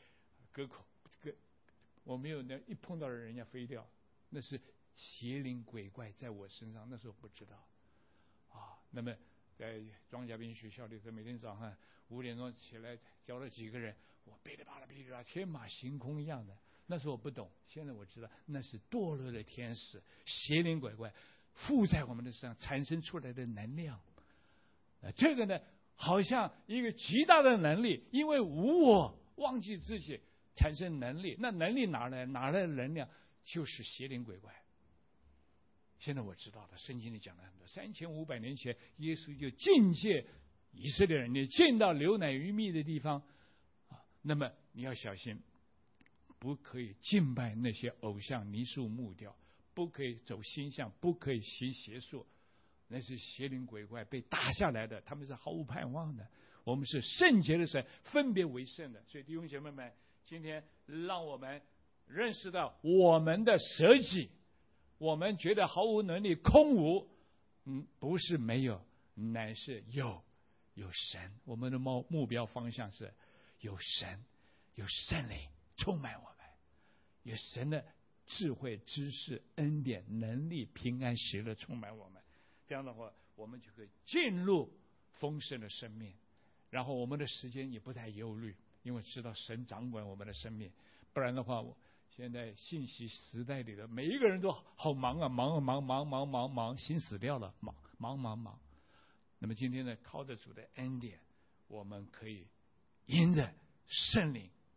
我没有一碰到人家飞掉，那是邪灵鬼怪在我身上，那时候不知道啊。那么在装甲兵学校里头，每天早上5点钟起来教了几个人，我噼里啪啦噼里啪啦，天马行空一样的。那时候我不懂，现在我知道那是堕落的天使邪灵鬼怪附在我们的身上产生出来的能量。这个呢，好像一个极大的能力，因为无我忘记自己产生能力，那能力哪来的能量？就是邪灵鬼怪。现在我知道了，圣经里讲了很多，3500年前耶稣就禁戒以色列人，你进到流奶与蜜的地方啊，那么你要小心，不可以敬拜那些偶像泥塑木雕，不可以走星象，不可以行邪术，那是邪灵鬼怪被打下来的，他们是毫无盼望的。我们是圣洁的神，分别为圣的。所以弟兄姐妹们，今天让我们认识到我们的舍己，我们觉得毫无能力空无，不是没有，乃是有神。我们的目标方向是有神，有圣灵充满我们，有神的智慧知识恩典能力平安喜乐充满我们。这样的话，我们就可以进入丰盛的生命，然后我们的时间也不再忧虑，因为知道神掌管我们的生命。不然的话，现在信息时代里的每一个人都好忙啊，忙，心死掉了，忙。那么今天呢，靠着主的恩典，我们可以因着圣灵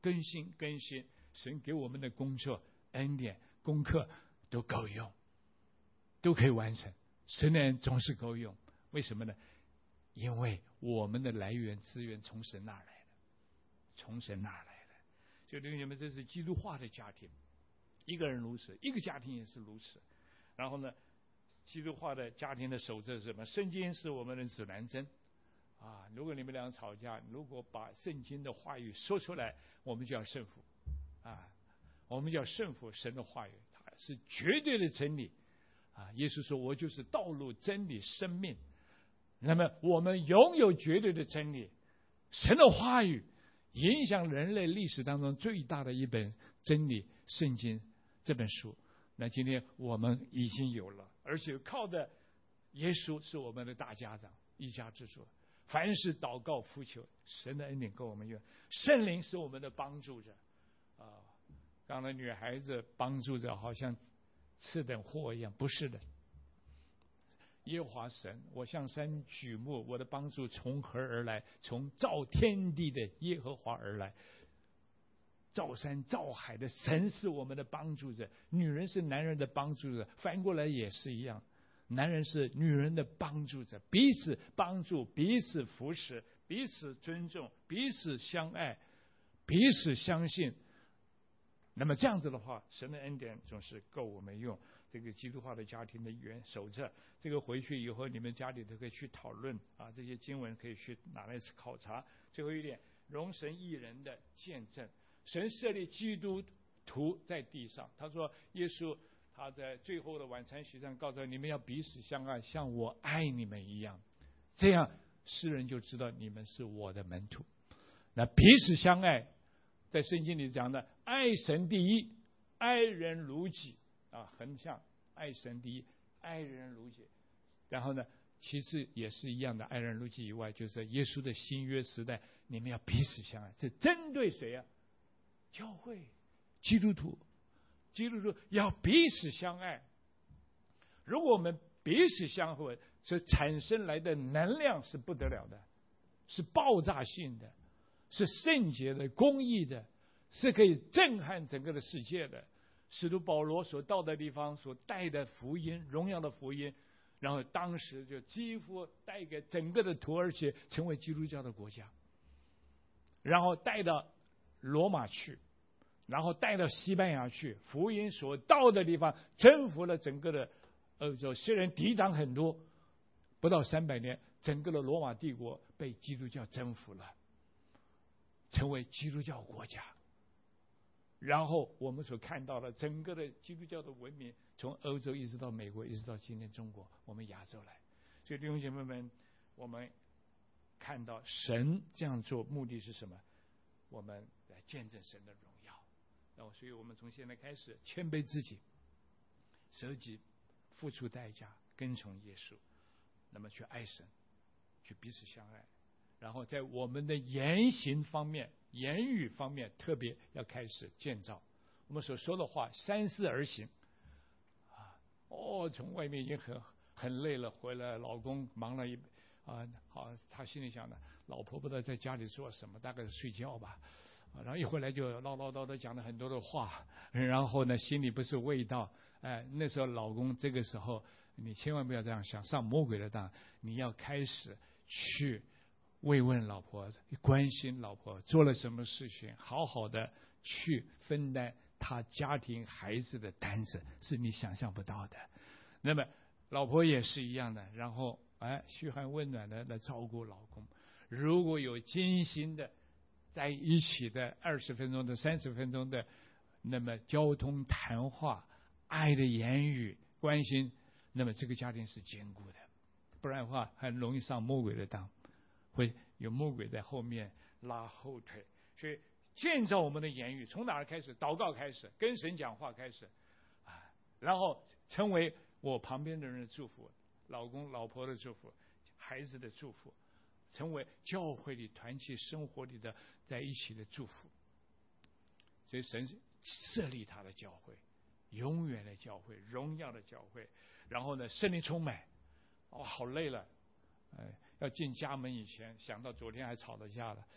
更新，神给我们的工作、恩典、功课都够用，都可以完成。神的恩总是够用，为什么呢？因为我们的来源资源从神那儿来的，从神那儿来的。所以弟兄姐妹，这是基督化的家庭，一个人如此，一个家庭也是如此。然后呢，基督化的家庭的守则是什么？圣经是我们的指南针啊！如果你们俩吵架，如果把圣经的话语说出来，我们就要顺服啊！我们要顺服神的话语，它是绝对的真理啊！耶稣说：“我就是道路、真理、生命。”那么我们拥有绝对的真理，神的话语影响人类历史当中最大的一本真理，圣经这本书。那今天我们已经有了，而且靠的耶稣是我们的大家长，一家之主。凡是祷告呼求，神的恩典够我们用。圣灵是我们的帮助者啊！刚才女孩子帮助者好像次等货一样，不是的。耶和华神，我向山举目，我的帮助从何而来？从造天地的耶和华而来。造山造海的神是我们的帮助者，女人是男人的帮助者，反过来也是一样，男人是女人的帮助者，彼此帮助，彼此扶持，彼此尊重，彼此相爱，彼此相信。那么这样子的话，神的恩典总是够我们用。这个基督化的家庭的手册，这个回去以后你们家里都可以去讨论啊，这些经文可以去拿来考察。最后一点，容神一人的见证。神设立基督徒在地上，他说耶稣他在最后的晚餐席上告诉你们要彼此相爱，像我爱你们一样，这样世人就知道你们是我的门徒。那彼此相爱，在圣经里讲的爱神第一，爱人如己啊，很像爱神第一，爱人如己。然后呢，其次也是一样的，爱人如己以外，就是耶稣的新约时代，你们要彼此相爱，是针对谁啊？教会基督徒要彼此相爱。如果我们彼此相爱，所产生来的能量是不得了的，是爆炸性的，是圣洁的、公义的，是可以震撼整个的世界的。使徒保罗所到的地方所带的福音，荣耀的福音，然后当时就几乎带给整个的土耳其成为基督教的国家，然后带到罗马去，然后带到西班牙去，福音所到的地方征服了整个的欧洲。虽然抵挡很多，不到300年，整个的罗马帝国被基督教征服了，成为基督教国家。然后我们所看到的整个的基督教的文明，从欧洲一直到美国，一直到今天中国，我们亚洲来。所以弟兄姐妹们，我们看到神这样做目的是什么？我们来见证神的荣耀。那所以我们从现在开始谦卑自己，舍己，付出代价，跟从耶稣，那么去爱神，去彼此相爱。然后在我们的言行方面、言语方面，特别要开始建造我们所说的话，三思而行啊！从外面已经很累了，回来老公忙了好，他心里想的，老婆不知道在家里做什么，大概是睡觉吧。然后一回来就唠唠叨叨讲了很多的话，然后呢心里不是味道。那时候老公这个时候你千万不要这样想，上魔鬼的当，你要开始去慰问老婆，关心老婆做了什么事情，好好的去分担他家庭孩子的担子，是你想象不到的。那么老婆也是一样的，然后嘘寒问暖的来照顾老公。如果有精心的在一起的20分钟的30分钟的那么交通谈话，爱的言语关心，那么这个家庭是坚固的。不然的话很容易上魔鬼的当，会有魔鬼在后面拉后腿。所以建造我们的言语从哪儿开始？祷告开始，跟神讲话开始然后成为我旁边的人的祝福，老公老婆的祝福，孩子的祝福，成为教会里团契生活里的在一起的祝福。所以神设立他的教会，永远的教会，荣耀的教会。然后呢，圣灵充满，好累了，要进家门以前，想到昨天还吵了架了，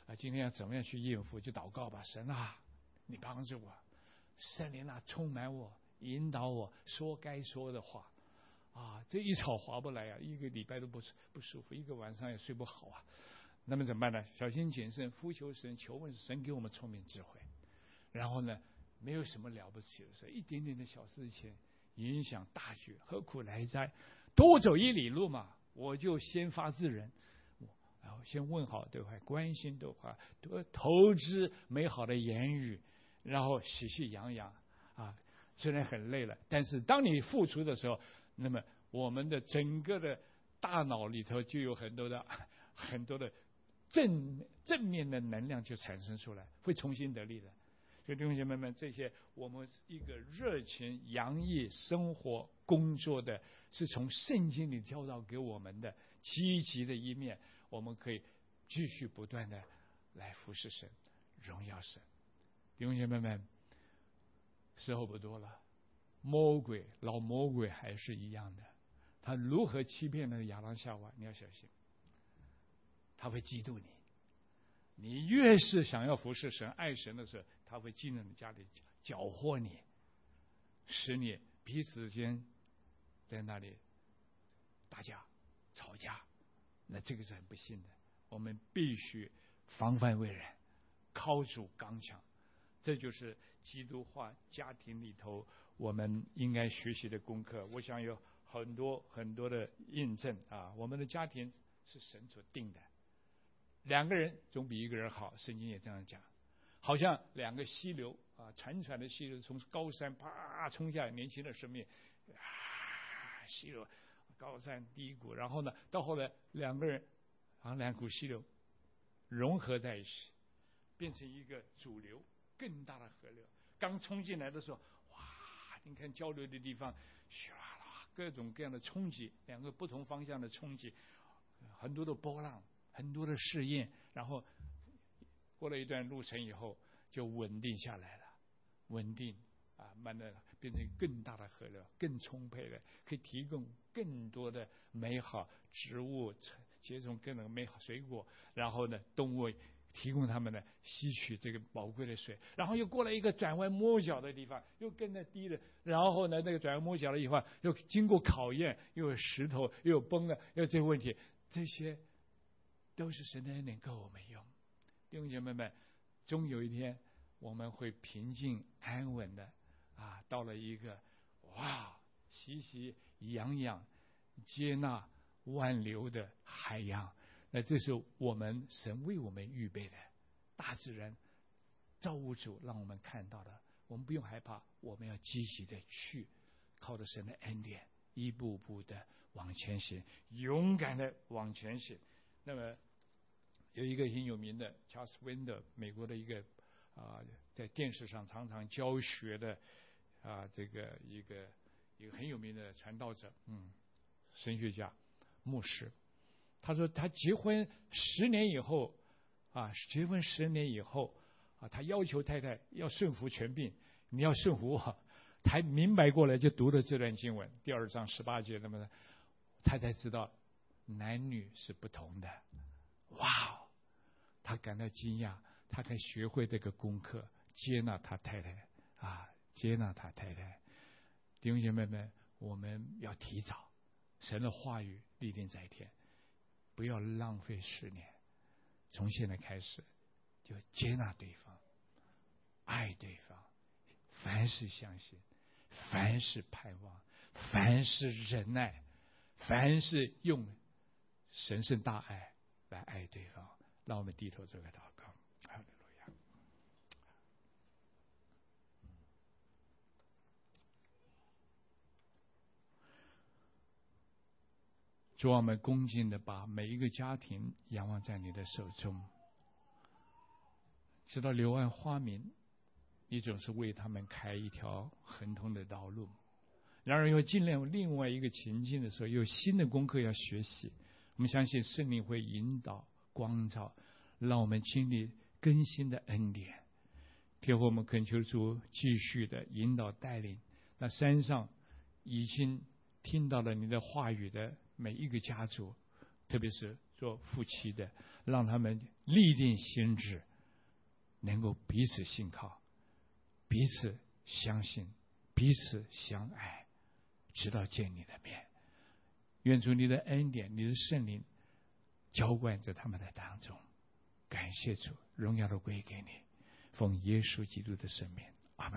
今天要怎么样去应付，就祷告吧。神啊，你帮助我，圣灵啊，充满我，引导我说该说的话。这一吵划不来啊，一个礼拜都不舒服，一个晚上也睡不好啊。那么怎么办呢？小心谨慎，呼求神，求问神给我们聪明智慧。然后呢，没有什么了不起的事，一点点的小事情影响大局，何苦来哉？多走一里路嘛，我就先发制人，然后先问好对话，关心对话，多投资美好的言语，然后喜气洋洋虽然很累了，但是当你付出的时候，那么我们的整个的大脑里头就有很多的正面的能量就产生出来，会重新得力的。所以弟兄姐妹们，这些我们一个热情洋溢生活工作的，是从圣经里教导给我们的积极的一面，我们可以继续不断的来服侍神，荣耀神。弟兄姐妹们，时候不多了，老魔鬼还是一样的，他如何欺骗了亚当夏娃，你要小心，他会嫉妒你。你越是想要服侍神、爱神的时候，他会进入你家里搅和你，使你彼此间在那里打架、吵架，那这个是很不幸的。我们必须防范为人，靠主刚强。这就是基督化家庭里头我们应该学习的功课。我想有很多很多的印证我们的家庭是神所定的。2个人总比1个人好，圣经也这样讲。好像2个溪流潺潺的溪流从高山啪冲下来，年轻的生命溪流高山低谷，然后呢，到后来2个人2股溪流融合在一起，变成一个主流，更大的河流。刚冲进来的时候，你看交流的地方，各种各样的冲击，2个不同方向的冲击，很多的波浪，很多的试验，然后过了一段路程以后就稳定下来了，稳定慢慢的变成更大的河流，更充沛的，可以提供更多的美好植物，结种更多的美好水果，然后呢，动物提供他们呢吸取这个宝贵的水，然后又过了一个转弯抹角的地方，又更低的，然后呢，那个转弯抹角的地方又经过考验，又有石头，又有崩了，又有这些问题，这些都是神的恩典够我们用。弟兄姐妹们，终有一天我们会平静安稳的到了一个喜喜洋洋接纳万流的海洋。那这是我们神为我们预备的，大自然造物主让我们看到的，我们不用害怕，我们要积极的去靠着神的恩典一步步的往前行，勇敢的往前行。那么有一个很有名的 Charles Winder， 美国的一个在电视上常常教学的这个一个很有名的传道者，神学家、牧师。他说他结婚10年以后他要求太太要顺服权柄，你要顺服我。才明白过来，就读了这段经文第2章18节，那么他才知道男女是不同的。他感到惊讶，他才学会这个功课，接纳他太太接纳他太太。弟兄姐妹们，我们要提早，神的话语立定在天，不要浪费10年，从现在开始就接纳对方，爱对方，凡事相信，凡事盼望，凡事忍耐，凡事用神圣大爱来爱对方。让我们低头做个祷告。哈利路亚。主，我们恭敬的把每一个家庭仰望在你的手中，直到柳暗花明，你总是为他们开一条亨通的道路。然而又尽量另外一个情境的时候，有新的功课要学习。我们相信圣灵会引导光照，让我们经历更新的恩典。天父，我们恳求主继续的引导带领。那山上已经听到了你的话语的每一个家族，特别是做夫妻的，让他们立定心志，能够彼此信靠，彼此相信，彼此相爱，直到见你的面。愿主你的恩典，你的圣灵浇灌在他们的当中。感谢主，荣耀都归给你，奉耶稣基督的圣名。